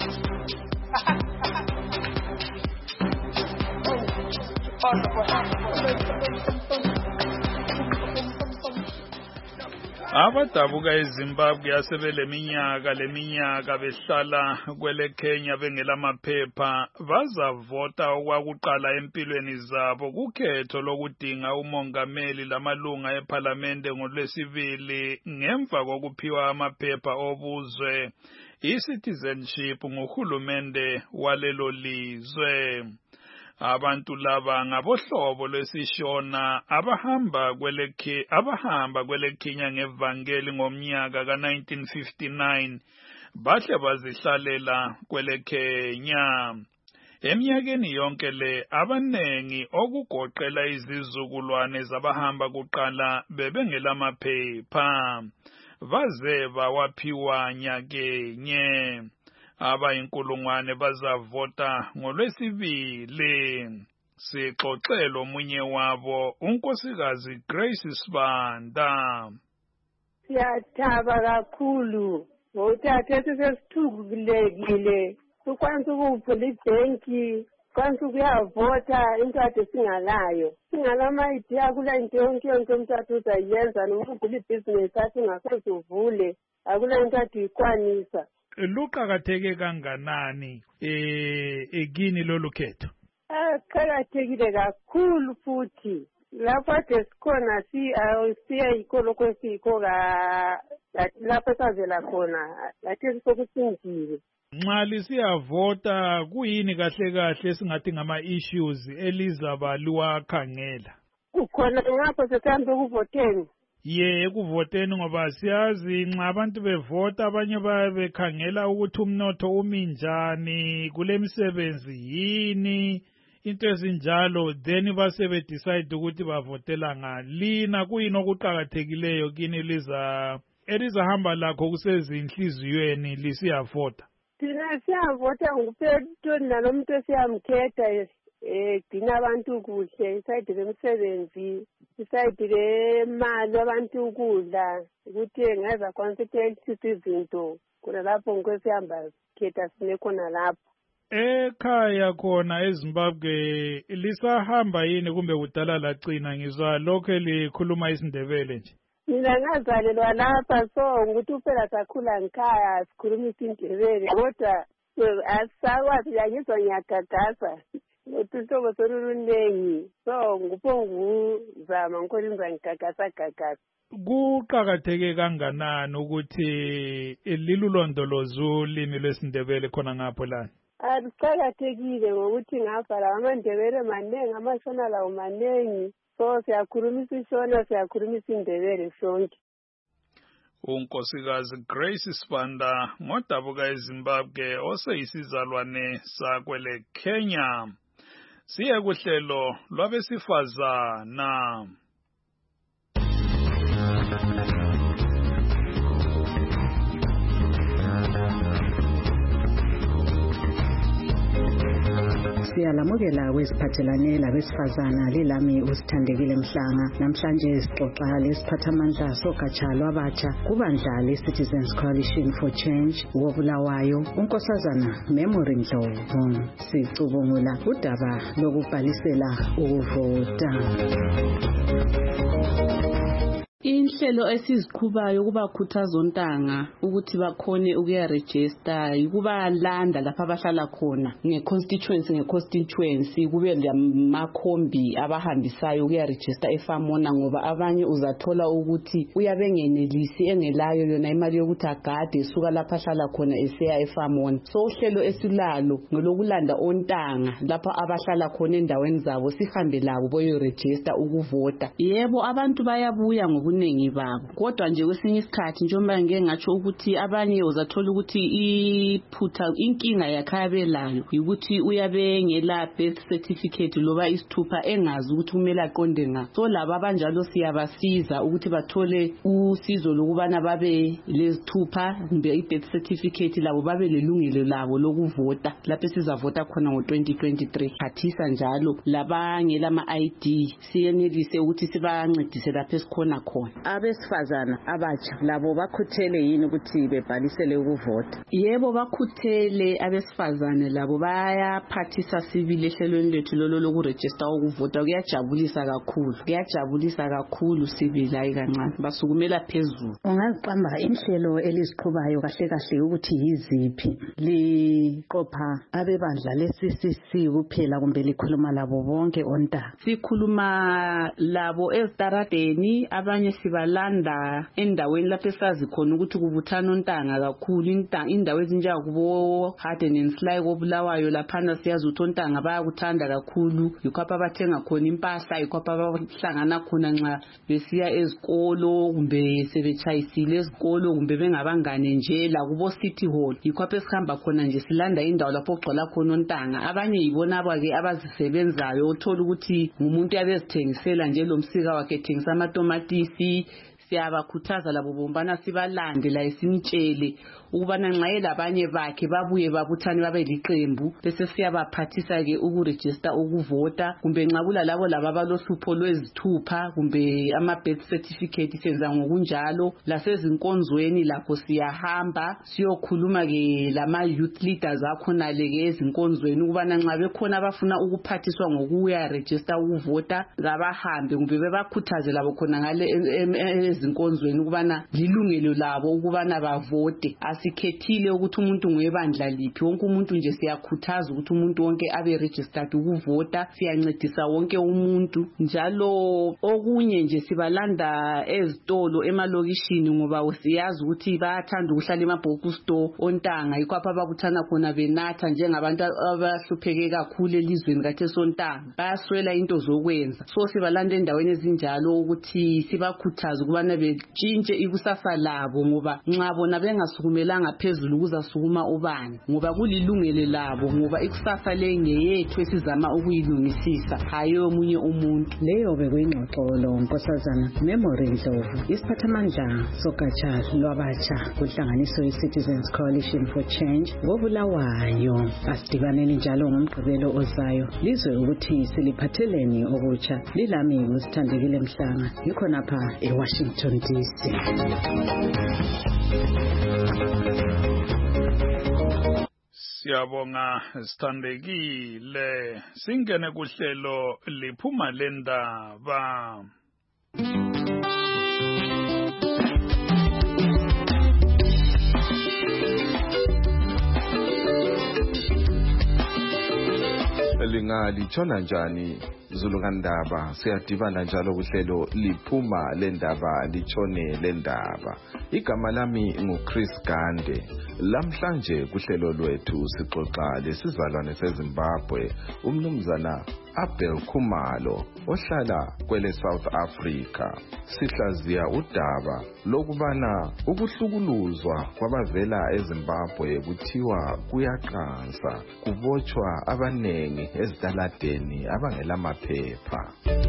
abadabuka eZimbabwe leminyaka behlala kwele Kenya bengelamaphepha bazavota okwakuqala empilweni zabo kukhetho lokudinga umongameli lamalunga eParliament ngoLwesibili ngemva kokuphiwa amaphepha obuzwe i-citizenship nguhulumende walelo lizwe. Abantu laba ngabohlobo lwesishona abahamba kwele Kenya ngevangeli ngomnyaka ka1959 bahle bazihlalela kwele Kenya. Eminyakeni yonke le abanengi okugoqela izizukulwane zabahamba kuqala bebengelamaphepha baze bawaphiwa nyakenye. Abayinkulungwane bazavota ngoLwesibili. Sixoxele omunye wabo unkosikazi Grace Sibanda. Siyathaba kakhulu ngothathe sesithukile ukwanisa ukuvula ibhenki kwanisa ukuyavota into ade singalama idea kula into yonke umthathu uzayenza noma uvula ibhizinesi athi ngasoze uvule akula into ade uyikwanisa. Luqakatheke kanganani ekini lolu khetho? Qakathekile kakhulu futhi lapho ade sikhona siya yikolo kwesiko lapho savela khona lathi sokusinjile Nxa lisiyavota kuyini kahle kahle esingathi ngama-issues elizaba liwakhangela? Kukhona ngapho sesihambe ukuvoteni. Ekuvoteni ngoba siyazi nxa abantu bevota abanye bayabe bekhangela ukuthi umnotho umi njani, kule misebenzi yini, into ezinjalo, then base bedecide ukuthi bavotela ngani. Lina kuyini okuqakathekileyo kini elizahamba lakho kusezinhliziyweni lisiyavota? Thina siyavota nguphetoni nalomuntu esiyamkhetha gcina abantu kuhle, isayidi lemisebenzi, isayidi lemali abantu ukudla, ukuthi ngeza constituency izinto kuna lapho nkwesihamba khetha sine khona lapho. Ekhaya khona eZimbabwe lisahamba yini kumbe kudala lacina? Ngizwa lokho likhuluma isiNdebele nje. Mina ngazalelwa lapha, so nguthi uphela sakhula ngikhaya sikhuluma isiNdebele, kodwa asisakwazi yangizwa ngiyagagasa ngohlobo solunengi, so nguponguzama ngikholinza ngigagasa. Kuqakatheke kanganani ukuthi lilulondoloze ulimi lwesiNdebele khona ngapho lana? Kuqakathekile ngokuthi ngapha lawa amaNdebele manengi, amashona lawo manengi, so siyakhuluma isiShona, siyakhuluma isiNdebele sonke. uNkosikazi Grace Sibanda ngodabuka eZimbabwe oseyisizalwane sakwele Kenya. Siye kuhlelo lwabesifazana. Siyalamukela kwesiphathelane labesifazana lilami uSithandekile Mhlanga. Namhlanje sixoxa lesiphathamandla sogatsha lwabatsha kubandla le-Citizens Coalition for Change wobulawayo uNkosazana Memory Ndlovu. Sicubungula udaba lokubhalisela ukuvota. Inhlelo esiziqhubayo kubakhuthaza ontanga ukuthi bakhone ukuyaregister, ukubalanda lapha abahlala khona ngeconstituency kube lamakhombi abahambisayo ukuyaregister eFamona, ngoba abanye uzathola ukuthi uyabengenelisi engelayo yona imali yokuthi agade esuka lapha ahlala khona eseya eFamona. So uhlelo esilalo ngolokulanda ontanga lapha abahlala khona endaweni zabo, sihambe labo boyoregister ukuvota. Yebo, abantu bayabuya ngobu nengi babo, kodwa nje kwesinye isikhathi njengoba ngeke ngatsho ukuthi abanye uzathola ukuthi iphutha inkinga yakhaya belayo ukuthi uyabe ngela birth certificate loba isithupha engazi ukuthi kumele aqonde nga. So laba abanjalo siyabasiza ukuthi bathole usizo lokubana babe lezithupha kumbe i-birth certificate labo babe lelungelo labo lokuvota lapho sizavota khona ngo-2023. Phathisa njalo labangela ama-ID siyenelise ukuthi sibancedise lapho esikhona khona. Abesifazana abatsha labo bakhuthele yini ukuthi bebhalisele ukuvota? Yebo, bakhuthele. Abesifazane labo bayaphathisa sibili ehlelweni lethu lolo lokuregister ukuvota. Kuyajabulisa kakhulu sibili hayi kancane, basukumela phezulu. Ungaziqamba inhlelo eliziqhubayo kahle kahle ukuthi yiziphi? Liqopha abebandla le-CCC kuphela kumbe likhuluma labo bonke ontanga? Sikhuluma labo ezitaradeni, abanye sibalanda endaweni lapho esazi khona ukuthi kubuthana ontanga kakhulu. Indawo ezinjengakubo Harden and Sly kobulawayo laphana siyazi ukuthi ontanga bayakuthanda kakhulu, yikho apha bathenga khona impahla, yikho apha bahlangana khona nxa besiya ezikolo kumbe sebetshayisile ezikolo kumbe bengabangane nje la kubo City Hall, yikho apha esihamba khona nje silanda indawo lapho kugcwala khona ontanga. Abanye yibona ke abazisebenzayo, uthola ukuthi ngumuntu yabezithengisela nje lo msika wakhe ethengisa amatomatisi. Siyabakhuthaza labo bombana sibalande la simtshele ukubana nxa elabanye bakhe babuye babuthane babe liqembu, bese siyabaphathisa ke ukuregister ukuvota. Kumbe nxa kulalabo laba balohlupho lwezithupha kumbe ama-birth certificate senza ngokunjalo. Lasezinkonzweni lakho siyahamba siyokhuluma ke lama-youth leaders akhona ke ezinkonzweni ukubana nxa bekhona abafuna ukuphathiswa ngokuya register ukuvota kabahambe kumbe bebakhuthaze labo khona ngale ezinkonzweni ukubana lilungelo labo ukubana bavote. Asikhethile ukuthi umuntu nguyebandla liphi, wonke umuntu nje siyakhuthaza ukuthi umuntu wonke abe registered ukuvota. Siyancedisa wonke umuntu, njalo okunye nje sibalanda ezitolo emalokishini ngoba siyazi ukuthi bayathanda ukuhlala emabhoku store ontanga, yikho apha ababuthana khona benatha njengabantu abahlupheke kakhulu elizweni kathe sontanga, bayaswela into zokwenza. So sibalanda endaweni ezinjalo ukuthi sibakhuthaza ukubana betshintshe ikusasa labo, ngoba nxa bona bengasukumelanga phezulu kuzasukuma ubani, ngoba kulilungelo labo, ngoba ikusasa lengeyethu esizama ukuyilungisisa, hayi omunye umuntu. Leyo bekuyingxoxolo Nkosazana Memory Ndlovu, isiphathamandla sogatsha lwabatsha kunhlanganiso ye-Citizens Coalition for Change ngobulawayo. Asidibaneni njalo ngomgqibelo ozayo lizwe ukuthi siliphatheleni okutsha. Lilami uSithandekile Mhlanga, ngikhonapha eWashington DC. Siyabonga Sithandekile. Singene kuhlelo liphuma lendaba. Lingalitshona njani Zulukandaba? Siyadibana njalo kuhlelo liphuma lendaba litshone lendaba. Igama lami nguChris Gande. Lamhlanje kuhlelo lwethu sixoxa lesizalwane seZimbabwe, umnumzana Abel Khumalo ohlala kwele South Africa. Sihlaziya udaba lokubana ukuhlukuluzwa kwabavela eZimbabwe kuthiwa kuyaqansa, kubotshwa abanengi ezitaladeni abangela maphepha.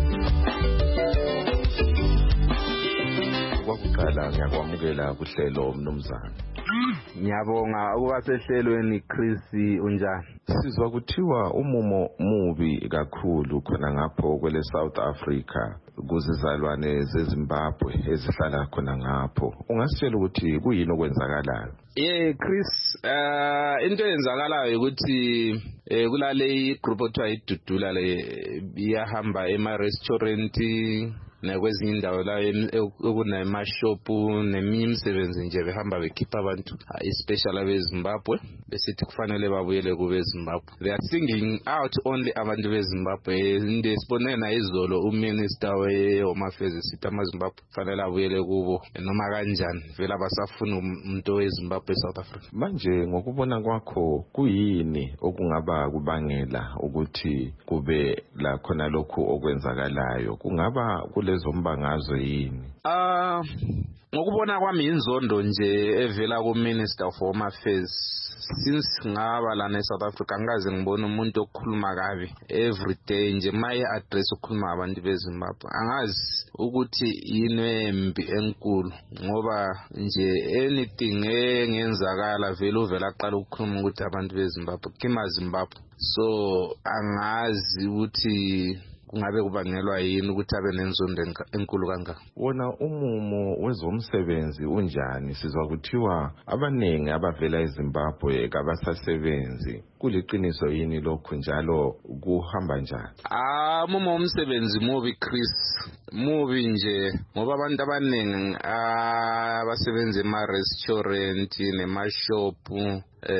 Kwakuqala ngiyakwamukela kuhlelo mnumzana. Ngiyabonga ukuba sehlelweni Chris, unjani? Sizwa kuthiwa umumo mubi kakhulu khona ngapho kwele South Africa kuzizalwane zeZimbabwe ezihlala khona ngapho. Ungasitshela ukuthi kuyini okwenzakalayo? Chris, into eyenzakalayo ukuthi kulale group othiwa iDudula le iyahamba ema-restaurant nakwezinye indawo la okunama-shopu neminye imisebenzi nje behamba bekhipha abantu especially abeZimbabwe besithi kufanele babuyele kubeZimbabwe. They are singling out only abantu beZimbabwe. Ndesibone na izolo uminister we-Home Affairs esithi amaZimbabwe kufanele abuyele kubo noma kanjani, vele abasafuna umuntu weZimbabwe eSouth Africa. Manje ngokubona kwakho kuyini okungaba kubangela ukuthi kube la khona lokhu okwenzakalayo? Kungaba kulezo mbangazo yini? Ngokubona kwami inzondo nje evela ku-Minister of Home Affairs. Since ngaba lana eSouth Africa ngaze ngibona umuntu okhuluma kabi every day nje maye address ukukhuluma abantu beZimbabwe. Angazi ukuthi yini embi enkulu, ngoba nje anything engenzakala vele uvela aqala ukukhuluma ukuthi abantu beZimbabwe kima Zimbabwe. So angazi ukuthi kungabe kubangelwa yini ukuthi abe nenzondo enkulu kangaka. Wona umumo wezomsebenzi unjani? Sizwa kuthiwa abanengi abavela eZimbabwe kabasasebenzi. Kuliqiniso yini lokhu, njalo kuhamba njani? Umumo womsebenzi mubi Chris, mubi nje ngoba abantu abanengi abasebenza ema-restaurant nema-shopu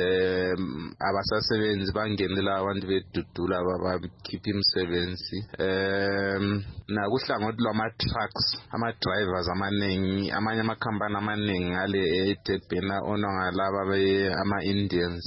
abasasebenzi bangenela abantu beDudula babakhipha imisebenzi. Nakuhlangothi lwama-trucks, ama-drivers amaningi, amanye amakhampani amaningi ngale eDurban onongalaba ama-Indians.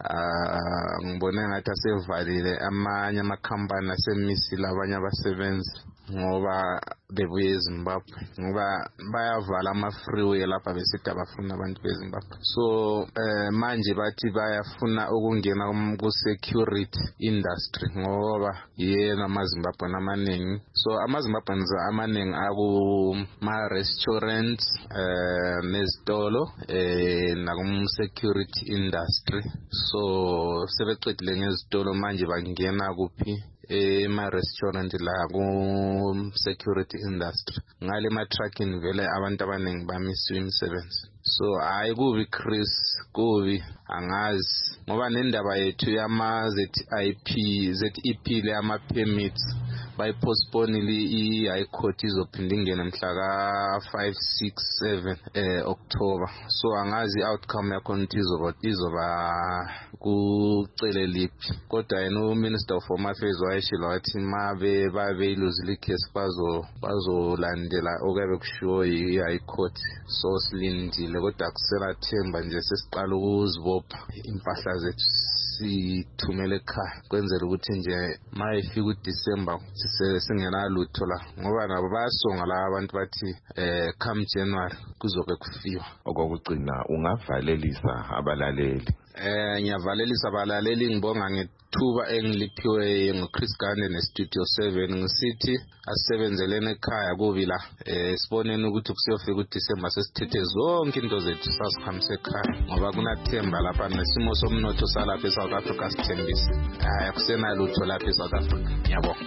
Ngibone ngathi asevalile amanye amakhampani asemisile abanye abasebenzi ngoba bebuye eZimbabwe, ngoba bayavala ama-freeway lapha besithi abafuna abantu beZimbabwe. So manje bathi bayafuna ukungena ku-security industry ngoba yena amaZimbabwe amaningi. So amaZimbabwe amaningi akuma-restaurants nezitolo nakum-security industry. So sebeqedile ngezitolo manje bangena kuphi ema-restaurant la ku-security industry. Ngale ma-trucking vele abantu abaningi bamisiwe imisebenzi. So hayi kubi Chris, kubi. Angazi ngoba nendaba yethu yama-ZEP le ama-permits bayipostponile i-high court izophinda ingene mhla ka-5, 6, 7 October. So angazi i-outcome yakhona ukuthi izoba kucele liphi, kodwa yena uMinister of Home Affairs wayeshilo wathi mabe bayiluzile icase bazolandela okuyabe kushiwo i-high court. So silindile kodwa kusela themba nje sesiqala ukuzibopha impahla zethu sithumele ekhaya kwenzela ukuthi nje mayefika uDisemba singenalutho la, ngoba nabo bayasonga la abantu bathi come January kuzobe kufiwa. Okokugcina ungavalelisa abalaleli? Ngiyavalelisa abalaleli, ngibonga ngethuba engiliphiwe nguChris Gande neStudio 7 ngisithi asisebenzelene ekhaya kubi la, siboneni ukuthi kusiyofika uDisemba sesithethe zonke into zethu sasihambise ekhaya, ngoba kunathemba lapha nesimo somnotho salapha eSouth Africa sithembise. Akusenalutho lapha eSouth Africa. Ngiyabonga.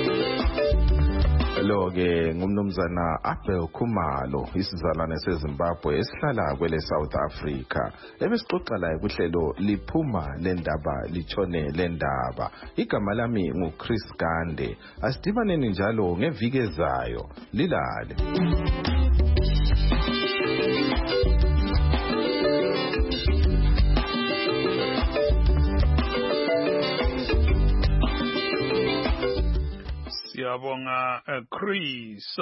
Lo-ke ngumnumzana Abel Khumalo, isizalwane seZimbabwe esihlala kwele South Africa. Ebesixoxa laye kuhlelo liphuma lendaba litshone lendaba. Igama lami nguChris Gande. Asidibaneni njalo ngeviki ezayo. Lilale. Siyabonga Chris.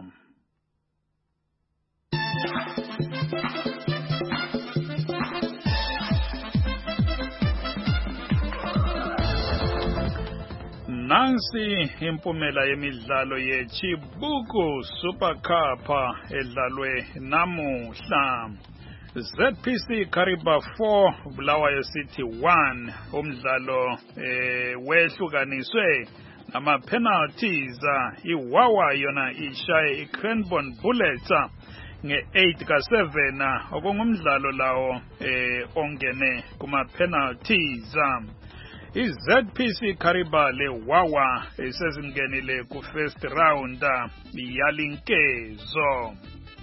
Nansi impumela yemidlalo yeChibuku Super Cup edlalwe namuhla. ZPC Kariba 4 Bulawayo City 1. Umdlalo wehlukaniswe ama penalties. Iwawa yona ishaye iCranbourne Bullets nge-8 ka-7 okungumdlalo lawo ongene kuma penalties. iZPC Kariba leWawa sezingenile ku first round yalinkezo.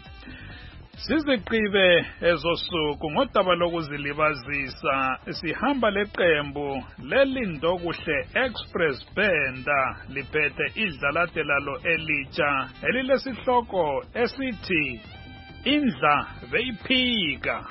Siziqibe ezosuku ngodaba lokuzilibazisa sihamba leqembu lelindo kuhle Express Band liphethe idlalate lalo elitsha elilesihloko esithi Indla beyiphika.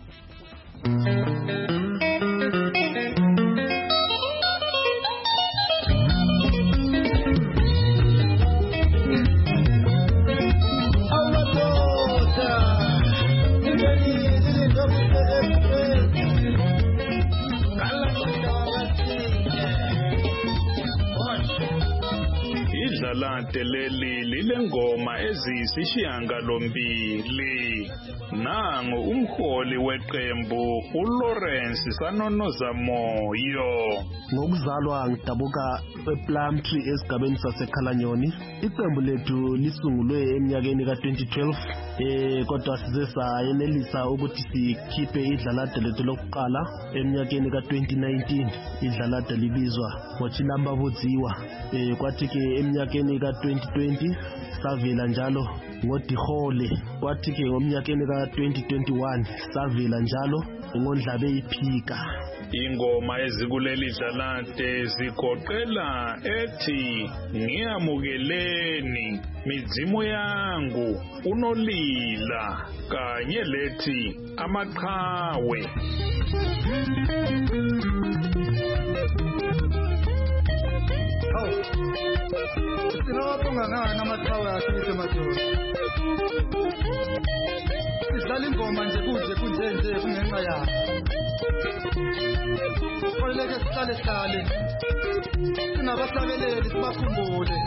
Idlalate leli lilengoma eziyisishiyagalombili. Nangu umholi weqembu uLawrence Sanonoza Moyo. Ngokuzalwa ngidabuka ePlumtree esigabeni saseKhalanyoni. Iqembu lethu lisungulwe eminyakeni ka2012 kodwa size sayenelisa ukuthi sikhiphe idlalade lethu lokuqala eminyakeni ka2019. Idlalade libizwa ngoChilamba Budziwa. Kwathi ke eminyakeni ka2020 savela njalo ngoDihole. Kwathi ke ngomnyakeni ka2021 savela njalo ngondla beyiphika. Ingoma ezikuleli dlalate zigoqela ethi ngiyamukeleni midzimu yangu unolila kanye lethi amaqhawe. Sinabonga ngani amaqhawe asise madoda. Sidlala ingoma nje kunje kungenxa yakho. Kufanele sihlale sinabahlabeleli sibakhumbule.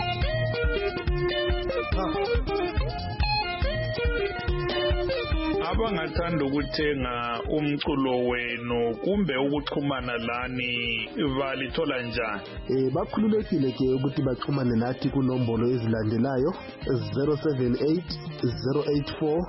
Abangathanda ukuthenga umculo wenu kumbe ukuxhumana lani balithola njani? Bakhululekile ke ukuthi baxhumane nathi kunombolo ezilandelayo 078 084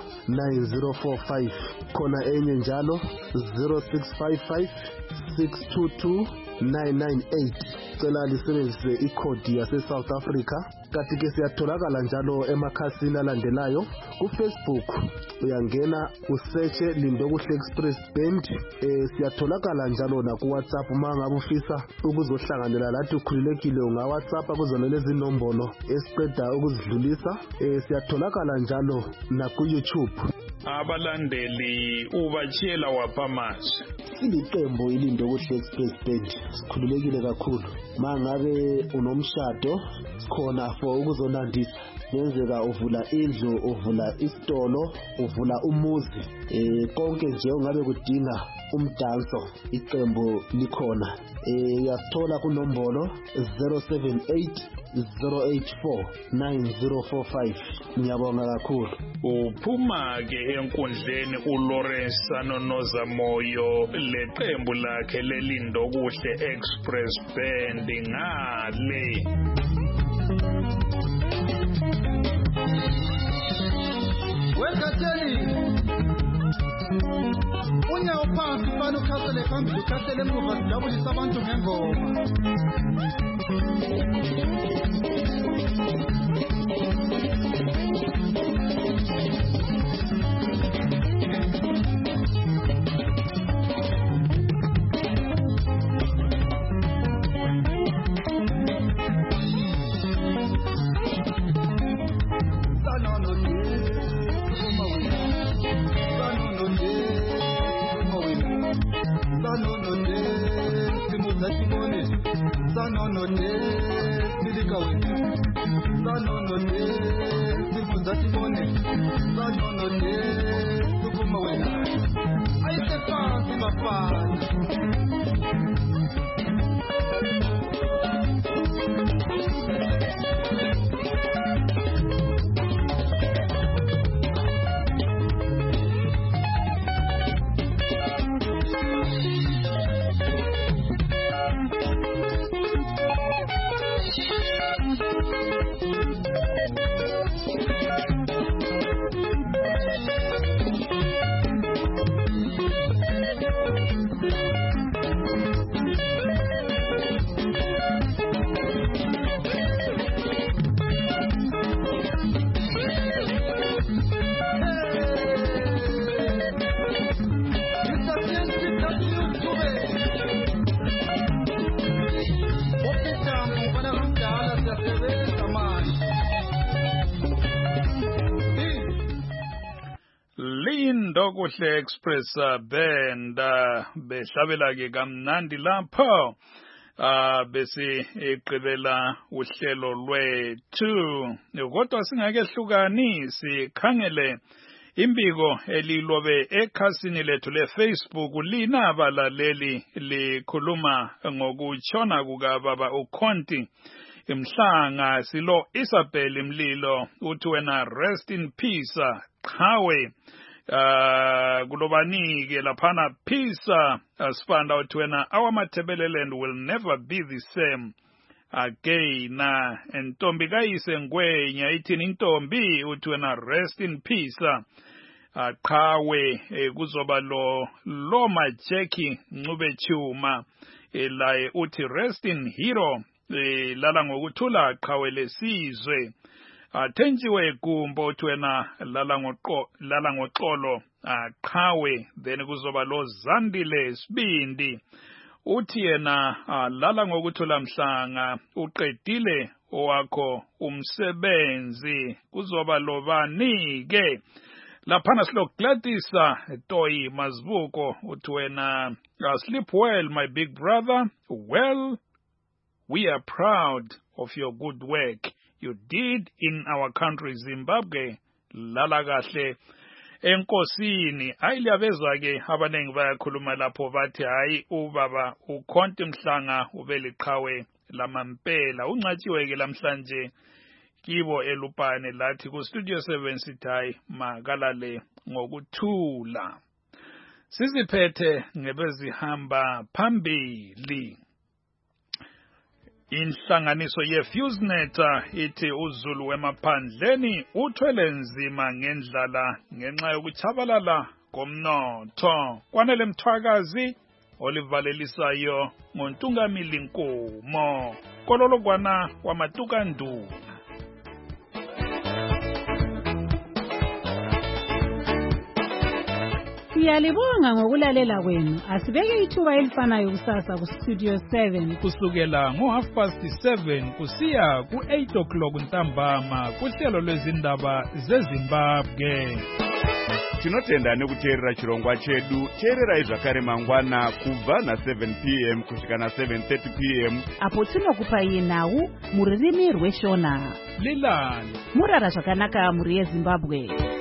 9045, khona enye njalo 0655 622 998 cela lisebenzise ikhodi yase-South Africa. Kanti ke siyatholakala njalo emakhasini alandelayo ku-Facebook uyangena usearche Lindokuhle Express Band. Siyatholakala njalo na ku-WhatsApp uma ngabe ufisa ukuzohlanganela lathi ukhululekile unga-WhatsApp kuzona lezi nombolo esiqeda ukuzidlulisa. Siyatholakala njalo na ku-YouTube. Abalandeli ubachiyela waphamasi. Iliqembu iLindokuhle Express Band sikhululekile kakhulu mangabe unomshado sikhona for ukuzonandisa. Nenzeka uvula indlu, uvula isitolo, uvula umuzi, konke nje ungabe kudinga umdanso, iqembu likhona. Uyathola kunombolo 078-084-9045. Ngiyabonga kakhulu. Uphuma ke enkundleni uLawrence Sanonoza Moyo leqembu lakhe leLindokuhle Express Band ngale. Wekhatheli unyawo phansi ufana ukhathele phambili ukhathele emuva sijabulisa abantu ngengoma. Lindokuhle Express Band behlabela ke kamnandi lapho bese eqibela uhlelo lwethu. Kodwa singake hlukanisi khangele imbiko elilobe ekhasini lethu leFacebook linabalaleli likhuluma ngokutshona kukababa uKhonti Mhlanga. Silo Isabel Mlilo uthi wena rest in peace Qhawe. Kulobanike laphana peace Sibanda uthi wena our Mathebeleland will never be the same again. Entombi kayise Ngwenya ithini intombi uthi wena rest in peace Qhawe. Kuzoba lo Majeki Ncube Chuma laye uthi rest in hero lala ngokuthula Qhawe lesizwe. Thenjiwe Gumbo uthi wena lala ngoxolo Qhawe. Then kuzoba lo Zandile Sibindi uthi yena lala ngokuthula Mhlanga uqedile owakho umsebenzi. Kuzoba lo bani ke laphana silo Gladys Toyi Mazibuko uthi wena sleep well my big brother. Well, we are proud of your good work you did in our country Zimbabwe. Lala kahle enkosini. Ayiliyabezwa ke abanengi bayakhuluma lapho bathi hayi ubaba uKhonti Mhlanga ubeliqhawe lamampela. Uncatshiwe ke lamhlanje kibo elupane lathi ku Studio 7 sithi makalale ngokuthula. Siziphethe ngebezihamba phambili. Inhlanganiso yeFusenet ithi uZulu wemaphandleni uthwele nzima ngendlala ngenxa yokuchabalala komnotho. Kwanele Mthwakazi olivalelisayo ngontungamili Nkomo kololokwana wamatuka nduna. Siyalibonga ngokulalela kwenu. Asibeke ithuba elifanayo kusasa ku Studio 7 kusukela ngo7:30 kusiya ku8 ntambama kuhlelo lwezindaba zeZimbabwe. Tinotenda nekuteerera chirongwa chedu. Teererai zvakare mangwana kubva na7 p.m. kusvika na7:30 p.m. apo tinokupai nhau muririmi rweshona. Lilani murara zvakanaka muri yeZimbabwe.